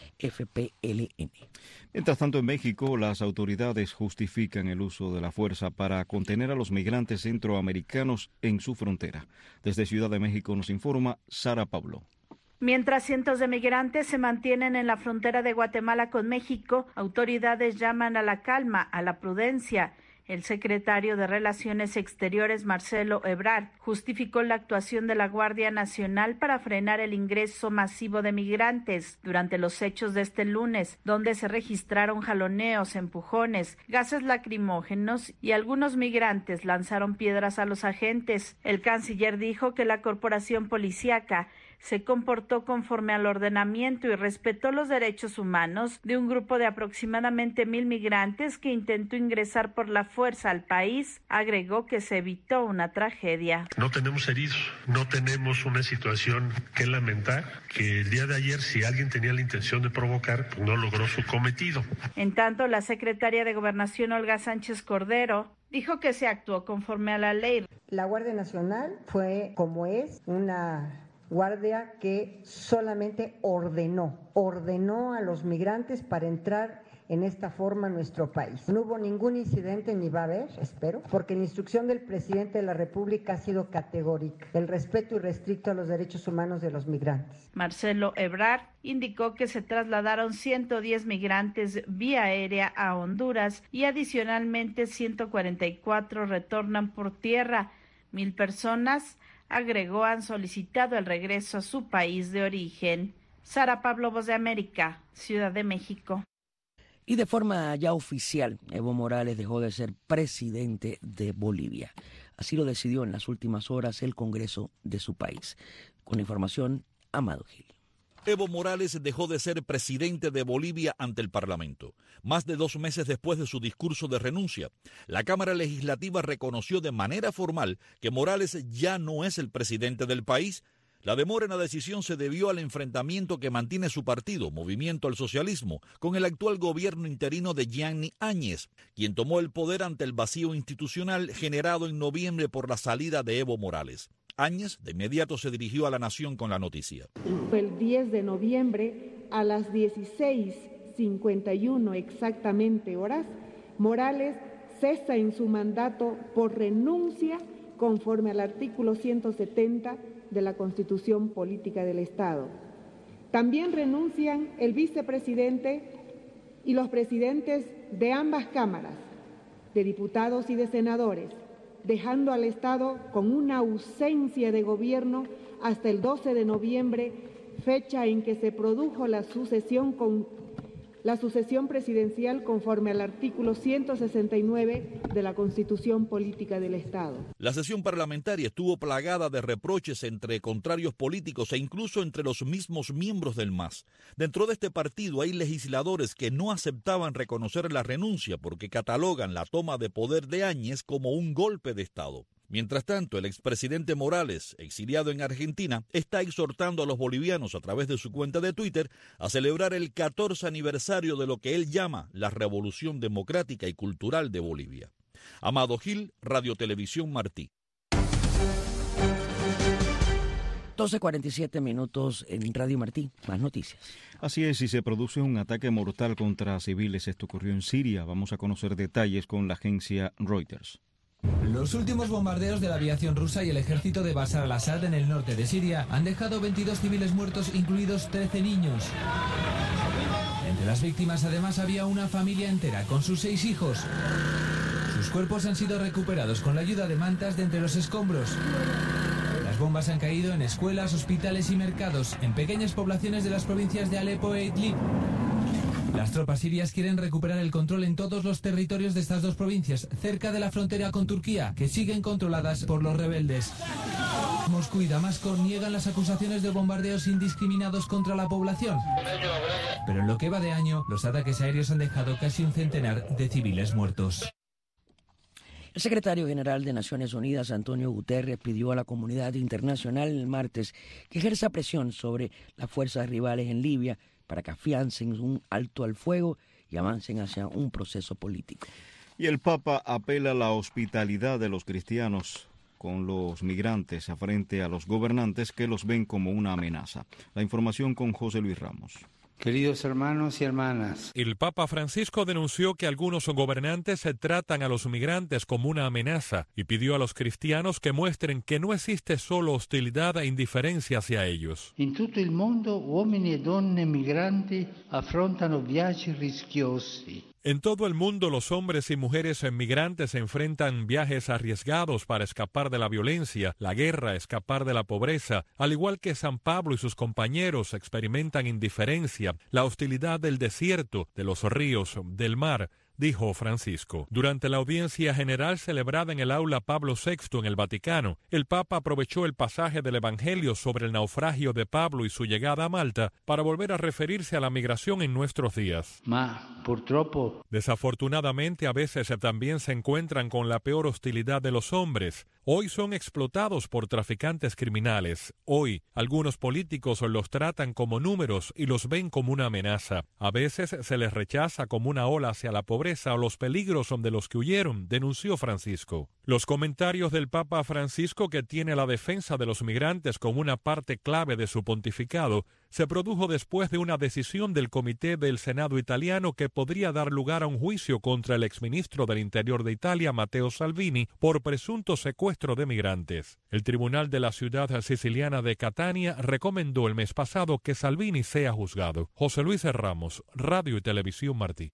Speaker 3: FPLN.
Speaker 6: Mientras tanto, en México, las autoridades justifican el uso de la fuerza para contener a los migrantes centroamericanos en su frontera. Desde Ciudad de México nos informa Sara Pablo.
Speaker 21: Mientras cientos de migrantes se mantienen en la frontera de Guatemala con México, autoridades llaman a la calma, a la prudencia. El secretario de Relaciones Exteriores, Marcelo Ebrard, justificó la actuación de la Guardia Nacional para frenar el ingreso masivo de migrantes durante los hechos de este lunes, donde se registraron jaloneos, empujones, gases lacrimógenos y algunos migrantes lanzaron piedras a los agentes. El canciller dijo que la corporación policíaca se comportó conforme al ordenamiento y respetó los derechos humanos de un grupo de aproximadamente 1,000 migrantes que intentó ingresar por la fuerza al país. Agregó que se evitó una tragedia.
Speaker 4: No tenemos heridos, no tenemos una situación que lamentar, que el día de ayer, si alguien tenía la intención de provocar, pues no logró su cometido.
Speaker 21: En tanto, la secretaria de Gobernación, Olga Sánchez Cordero, dijo que se actuó conforme a la ley.
Speaker 22: La Guardia Nacional fue, como es, una guardia que solamente ordenó a los migrantes para entrar en esta forma a nuestro país. No hubo ningún incidente ni va a haber, espero, porque la instrucción del presidente de la República ha sido categórica, el respeto irrestricto a los derechos humanos de los migrantes.
Speaker 21: Marcelo Ebrard indicó que se trasladaron 110 migrantes vía aérea a Honduras y adicionalmente 144 retornan por tierra. 1,000 personas, agregó, han solicitado el regreso a su país de origen. Sara Pablo, Voz de América, Ciudad de México.
Speaker 3: Y de forma ya oficial, Evo Morales dejó de ser presidente de Bolivia. Así lo decidió en las últimas horas el Congreso de su país. Con la información, Amado Gil.
Speaker 23: Evo Morales dejó de ser presidente de Bolivia ante el Parlamento. Más de 2 meses después de su discurso de renuncia, la Cámara Legislativa reconoció de manera formal que Morales ya no es el presidente del país. La demora en la decisión se debió al enfrentamiento que mantiene su partido, Movimiento al Socialismo, con el actual gobierno interino de Gianni Áñez, quien tomó el poder ante el vacío institucional generado en noviembre por la salida de Evo Morales. Áñez de inmediato se dirigió a la nación con la noticia.
Speaker 24: El 10 de noviembre a las 16:51 exactamente horas, Morales cesa en su mandato por renuncia conforme al artículo 170 de la Constitución Política del Estado. También renuncian el vicepresidente y los presidentes de ambas cámaras, de diputados y de senadores, dejando al Estado con una ausencia de gobierno hasta el 12 de noviembre, fecha en que se produjo la sucesión presidencial conforme al artículo 169 de la Constitución Política del Estado.
Speaker 23: La sesión parlamentaria estuvo plagada de reproches entre contrarios políticos e incluso entre los mismos miembros del MAS. Dentro de este partido hay legisladores que no aceptaban reconocer la renuncia porque catalogan la toma de poder de Áñez como un golpe de Estado. Mientras tanto, el expresidente Morales, exiliado en Argentina, está exhortando a los bolivianos a través de su cuenta de Twitter a celebrar el 14 aniversario de lo que él llama la Revolución Democrática y Cultural de Bolivia. Amado Gil, Radio Televisión Martí.
Speaker 3: 12:47 minutos en Radio Martí. Más noticias.
Speaker 6: Así es, si se produce un ataque mortal contra civiles, esto ocurrió en Siria. Vamos a conocer detalles con la agencia Reuters.
Speaker 25: Los últimos bombardeos de la aviación rusa y el ejército de Bashar al-Assad en el norte de Siria han dejado 22 civiles muertos, incluidos 13 niños. Entre las víctimas además había una familia entera con sus 6 hijos. Sus cuerpos han sido recuperados con la ayuda de mantas de entre los escombros. Las bombas han caído en escuelas, hospitales y mercados, en pequeñas poblaciones de las provincias de Alepo e Idlib. Las tropas sirias quieren recuperar el control en todos los territorios de estas dos provincias, cerca de la frontera con Turquía, que siguen controladas por los rebeldes. Moscú y Damasco niegan las acusaciones de bombardeos indiscriminados contra la población. Pero en lo que va de año, los ataques aéreos han dejado casi un centenar de civiles muertos.
Speaker 3: El secretario general de Naciones Unidas, Antonio Guterres, pidió a la comunidad internacional el martes que ejerza presión sobre las fuerzas rivales en Libia para que afiancen un alto al fuego y avancen hacia un proceso político.
Speaker 6: Y el Papa apela a la hospitalidad de los cristianos con los migrantes frente a los gobernantes que los ven como una amenaza. La información con José Luis Ramos.
Speaker 26: Queridos hermanos y hermanas,
Speaker 7: el Papa Francisco denunció que algunos gobernantes tratan a los migrantes como una amenaza y pidió a los cristianos que muestren que no existe solo hostilidad e indiferencia hacia ellos.
Speaker 26: In tutto il mondo uomini e donne migranti affrontano viaggi rischiosi.
Speaker 7: En todo el mundo, los hombres y mujeres migrantes enfrentan viajes arriesgados para escapar de la violencia, la guerra, escapar de la pobreza. Al igual que San Pablo y sus compañeros experimentan indiferencia, la hostilidad del desierto, de los ríos, del mar,
Speaker 5: dijo Francisco. Durante la audiencia general celebrada en el aula Pablo VI en el Vaticano, el Papa aprovechó el pasaje del Evangelio sobre el naufragio de Pablo y su llegada a Malta para volver a referirse a la migración en nuestros días. Desafortunadamente, a veces también se encuentran con la peor hostilidad de los hombres. Hoy son explotados por traficantes criminales. Hoy, algunos políticos los tratan como números y los ven como una amenaza. A veces se les rechaza como una ola hacia la pobreza o los peligros de los que huyeron, denunció Francisco. Los comentarios del Papa Francisco, que tiene la defensa de los migrantes como una parte clave de su pontificado, se produjo después de una decisión del Comité del Senado italiano que podría dar lugar a un juicio contra el exministro del Interior de Italia, Matteo Salvini, por presunto secuestro de migrantes. El tribunal de la ciudad siciliana de Catania recomendó el mes pasado que Salvini sea juzgado. José Luis Ramos, Radio y Televisión Martí.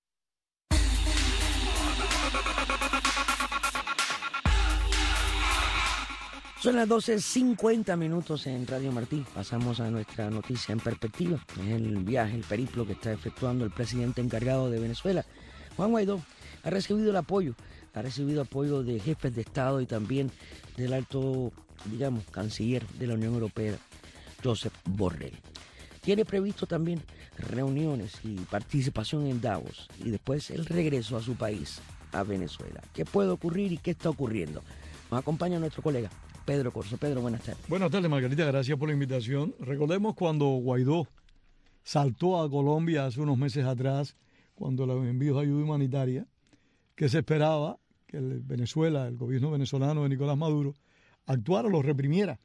Speaker 3: Son las 12:50 en Radio Martí. Pasamos a nuestra noticia en perspectiva. Es el viaje, el periplo que está efectuando el presidente encargado de Venezuela. Juan Guaidó ha recibido apoyo de jefes de Estado y también del alto, canciller de la Unión Europea, Josep Borrell. Tiene previsto también reuniones y participación en Davos y después el regreso a su país, a Venezuela. ¿Qué puede ocurrir y qué está ocurriendo? Nos acompaña nuestro colega Pedro Corso. Pedro, buenas tardes.
Speaker 8: Buenas tardes, Margarita, gracias por la invitación. Recordemos cuando Guaidó saltó a Colombia hace unos meses atrás, cuando los envíos de ayuda humanitaria, que se esperaba que el gobierno venezolano de Nicolás Maduro, actuara, lo reprimiera.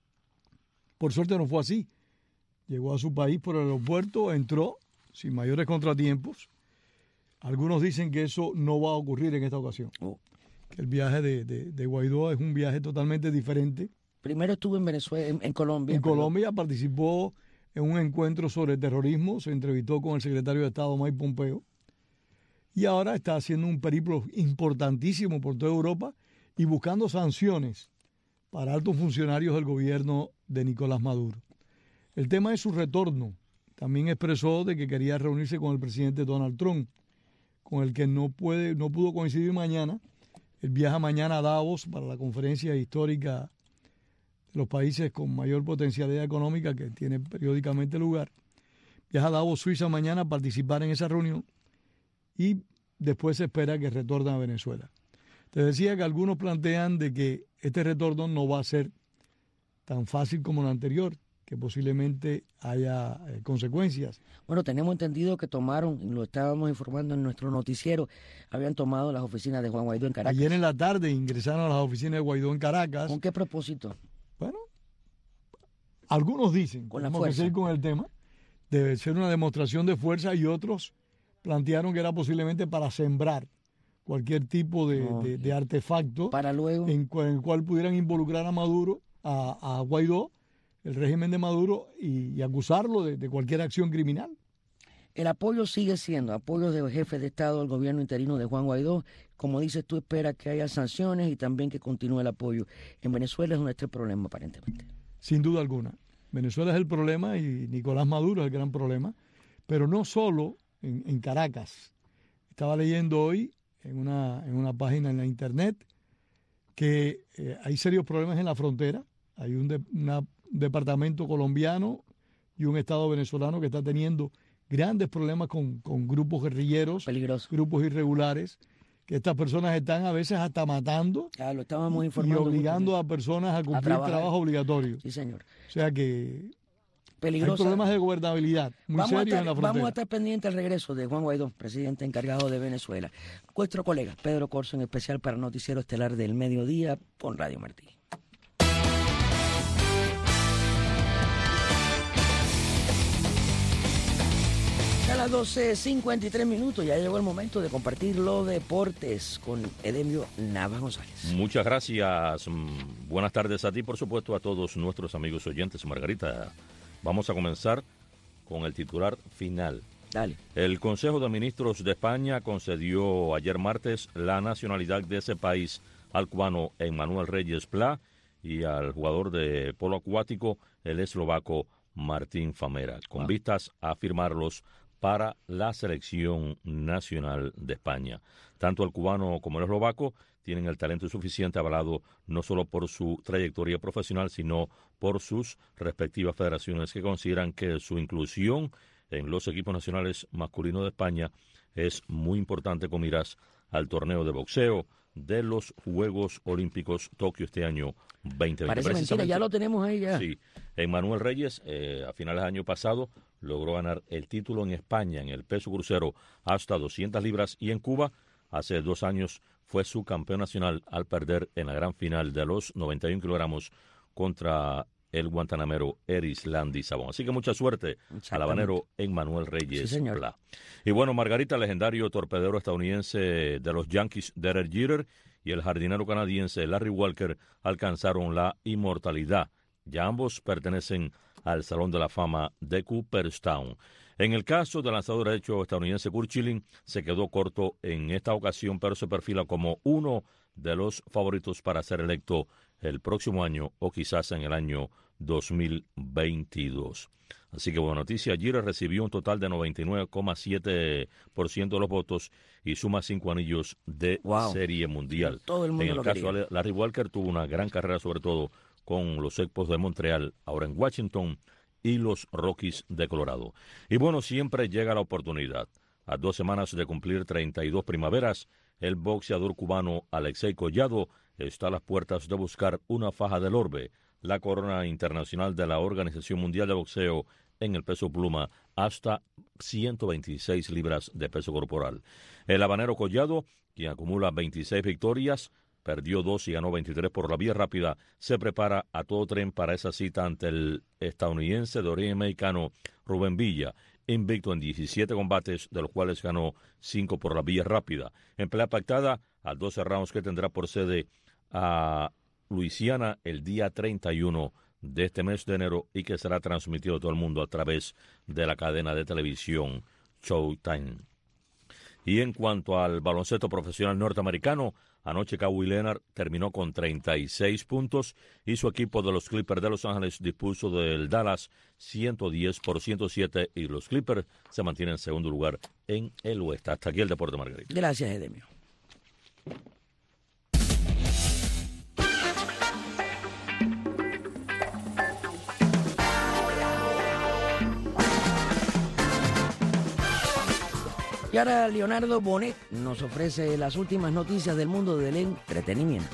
Speaker 8: Por suerte no fue así. Llegó a su país por el aeropuerto, entró sin mayores contratiempos. Algunos dicen que eso no va a ocurrir en esta ocasión. Que el viaje de Guaidó es un viaje totalmente diferente.
Speaker 3: Primero estuvo en Venezuela, en Colombia.
Speaker 8: En Colombia participó en un encuentro sobre terrorismo, se entrevistó con el secretario de Estado Mike Pompeo y ahora está haciendo un periplo importantísimo por toda Europa y buscando sanciones para altos funcionarios del gobierno de Nicolás Maduro. El tema es su retorno. También expresó de que quería reunirse con el presidente Donald Trump, con el que no pudo coincidir mañana. Él viaja mañana a Davos para la conferencia histórica de los países con mayor potencialidad económica que tiene periódicamente lugar. Viaja a Davos, Suiza, mañana a participar en esa reunión y después se espera que retorne a Venezuela. Te decía que algunos plantean de que este retorno no va a ser tan fácil como el anterior, que posiblemente haya consecuencias.
Speaker 3: Bueno, tenemos entendido que tomaron, lo estábamos informando en nuestro noticiero, habían tomado las oficinas de Juan Guaidó en Caracas.
Speaker 8: Ayer en la tarde ingresaron a las oficinas de Guaidó en Caracas.
Speaker 3: ¿Con qué propósito?
Speaker 8: Bueno, algunos dicen,
Speaker 3: con la fuerza,
Speaker 8: seguir con el tema, debe ser una demostración de fuerza, y otros plantearon que era posiblemente para sembrar cualquier tipo de artefacto
Speaker 3: para luego,
Speaker 8: en el cual pudieran involucrar a Maduro, a Guaidó, el régimen de Maduro, y acusarlo de cualquier acción criminal.
Speaker 3: El apoyo sigue siendo apoyo de jefes de Estado del gobierno interino de Juan Guaidó. Como dices tú, espera que haya sanciones y también que continúe el apoyo. En Venezuela es donde está el problema, aparentemente.
Speaker 8: Sin duda alguna. Venezuela es el problema y Nicolás Maduro es el gran problema, pero no solo en Caracas. Estaba leyendo hoy en una página en la internet que hay serios problemas en la frontera. Hay un departamento colombiano y un estado venezolano que está teniendo grandes problemas con grupos guerrilleros,
Speaker 3: peligrosos,
Speaker 8: grupos irregulares, que estas personas están a veces hasta matando,
Speaker 3: lo estábamos informando,
Speaker 8: y obligando a personas a cumplir trabajo obligatorio.
Speaker 3: Sí, señor.
Speaker 8: O sea que
Speaker 3: peligrosa.
Speaker 8: Hay problemas de gobernabilidad muy serios en la frontera.
Speaker 3: Vamos a estar pendientes al regreso de Juan Guaidó, presidente encargado de Venezuela. Nuestro colega Pedro Corso, en especial para el Noticiero Estelar del Mediodía con Radio Martí. A las 12:53, ya llegó el momento de compartir los deportes con Edemio Navas González.
Speaker 9: Muchas gracias. Buenas tardes a ti, por supuesto, a todos nuestros amigos oyentes. Margarita, vamos a comenzar con el titular final.
Speaker 3: Dale.
Speaker 9: El Consejo de Ministros de España concedió ayer martes la nacionalidad de ese país al cubano Emmanuel Reyes Plá y al jugador de polo acuático, el eslovaco Martín Famera, con vistas a firmarlos para la selección nacional de España. Tanto el cubano como el eslovaco tienen el talento suficiente avalado no solo por su trayectoria profesional, sino por sus respectivas federaciones que consideran que su inclusión en los equipos nacionales masculinos de España es muy importante con miras al torneo de boxeo de los Juegos Olímpicos Tokio este año 2020.
Speaker 3: Parece mentira, ya lo tenemos ahí ya.
Speaker 9: Sí, Emmanuel Reyes a finales del año pasado logró ganar el título en España en el peso crucero hasta 200 libras y en Cuba hace 2 años fue subcampeón nacional al perder en la gran final de los 91 kilogramos contra el guantanamero Erislandy Sabón. Así que mucha suerte al habanero Emmanuel Reyes Pla. Y bueno, Margarita, el legendario torpedero estadounidense de los Yankees Derek Jeter y el jardinero canadiense Larry Walker alcanzaron la inmortalidad. Ya ambos pertenecen al Salón de la Fama de Cooperstown. En el caso del lanzador derecho estadounidense Curt Schilling, se quedó corto en esta ocasión, pero se perfila como uno de los favoritos para ser electo el próximo año o quizás en el año 2022. Así que buena noticia, Jeter recibió un total de 99,7% de los votos y suma 5 anillos de Serie Mundial.
Speaker 3: Todo el mundo
Speaker 9: en el caso de Larry Walker tuvo una gran carrera, sobre todo con los Expos de Montreal, ahora en Washington, y los Rockies de Colorado. Y bueno, siempre llega la oportunidad. A 2 semanas de cumplir 32 primaveras, el boxeador cubano Alexei Collado está a las puertas de buscar una faja del orbe, la corona internacional de la Organización Mundial de Boxeo en el peso pluma, hasta 126 libras de peso corporal. El habanero Collado, quien acumula 26 victorias, perdió 2 y ganó 23 por la vía rápida, se prepara a todo tren para esa cita ante el estadounidense de origen mexicano Rubén Villa, invicto en 17 combates, de los cuales ganó 5 por la vía rápida. En pelea pactada a 12 rounds que tendrá por sede a Luisiana el día 31 de este mes de enero y que será transmitido a todo el mundo a través de la cadena de televisión Showtime. Y en cuanto al baloncesto profesional norteamericano, anoche Kawhi Leonard terminó con 36 puntos y su equipo de los Clippers de Los Ángeles dispuso del Dallas 110-107 y los Clippers se mantienen en segundo lugar en el oeste. Hasta aquí el Deporte Margarita.
Speaker 3: Gracias, Edemio. Y ahora Leonardo Bonet nos ofrece las últimas noticias del mundo del entretenimiento.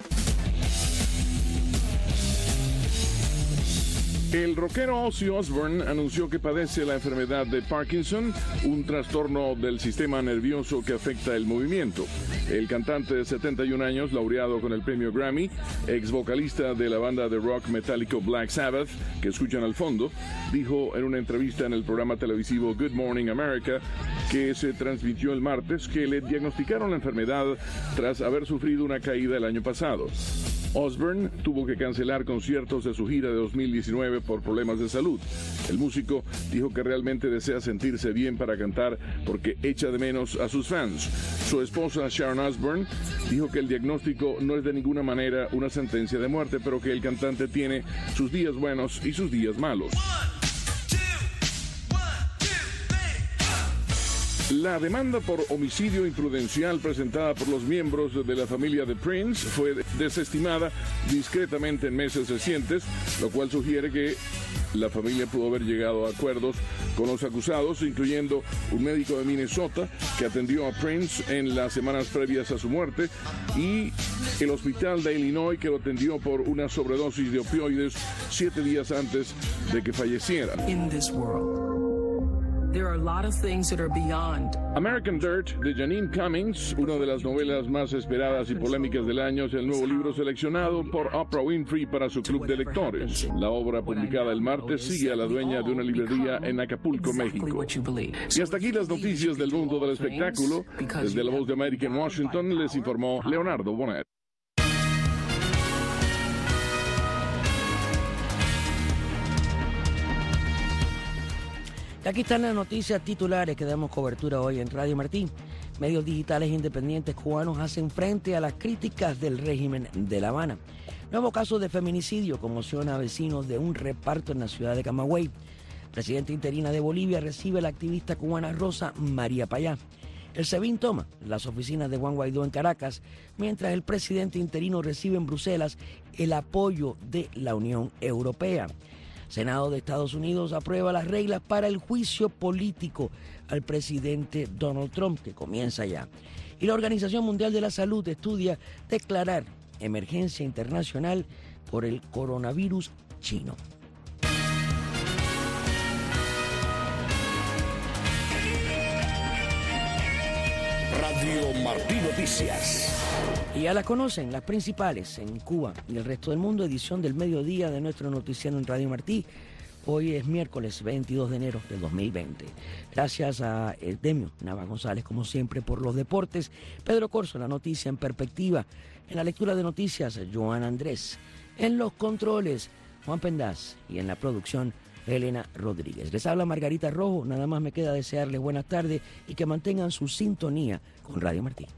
Speaker 11: El rockero Ozzy Osbourne anunció que padece la enfermedad de Parkinson, un trastorno del sistema nervioso que afecta el movimiento. El cantante de 71 años, laureado con el premio Grammy, ex vocalista de la banda de rock metálico Black Sabbath, que escuchan al fondo, dijo en una entrevista en el programa televisivo Good Morning America, que se transmitió el martes, que le diagnosticaron la enfermedad tras haber sufrido una caída el año pasado. Osbourne tuvo que cancelar conciertos de su gira de 2019 por problemas de salud. El músico dijo que realmente desea sentirse bien para cantar porque echa de menos a sus fans. Su esposa Sharon Osbourne dijo que el diagnóstico no es de ninguna manera una sentencia de muerte, pero que el cantante tiene sus días buenos y sus días malos. La demanda por homicidio imprudencial presentada por los miembros de la familia de Prince fue desestimada discretamente en meses recientes, lo cual sugiere que la familia pudo haber llegado a acuerdos con los acusados, incluyendo un médico de Minnesota que atendió a Prince en las semanas previas a su muerte y el hospital de Illinois que lo atendió por una sobredosis de opioides 7 días antes de que falleciera.
Speaker 12: There are a lot of things that are beyond.
Speaker 11: American Dirt, de Janine Cummings, una de las novelas más esperadas y polémicas del año, es el nuevo libro seleccionado por Oprah Winfrey para su club de lectores. La obra, publicada el martes, sigue a la dueña de una librería en Acapulco, México. Y hasta aquí las noticias del mundo del espectáculo. Desde La Voz de América en Washington, les informó Leonardo Bonet.
Speaker 3: Aquí están las noticias titulares que damos cobertura hoy en Radio Martín. Medios digitales independientes cubanos hacen frente a las críticas del régimen de La Habana. Nuevo caso de feminicidio conmociona a vecinos de un reparto en la ciudad de Camagüey. Presidenta interina de Bolivia recibe a la activista cubana Rosa María Payá. El SEBIN toma las oficinas de Juan Guaidó en Caracas, mientras el presidente interino recibe en Bruselas el apoyo de la Unión Europea. Senado de Estados Unidos aprueba las reglas para el juicio político al presidente Donald Trump, que comienza ya. Y la Organización Mundial de la Salud estudia declarar emergencia internacional por el coronavirus chino.
Speaker 1: Radio Martí Noticias.
Speaker 3: Y ya las conocen, las principales en Cuba y el resto del mundo, edición del mediodía de nuestro noticiero en Radio Martí. Hoy es miércoles 22 de enero del 2020. Gracias a Demio Nava González, como siempre, por los deportes. Pedro Corso, la noticia en perspectiva. En la lectura de noticias, Joan Andrés. En los controles, Juan Pendaz. Y en la producción, Elena Rodríguez. Les habla Margarita Rojo. Nada más me queda desearles buenas tardes y que mantengan su sintonía con Radio Martí.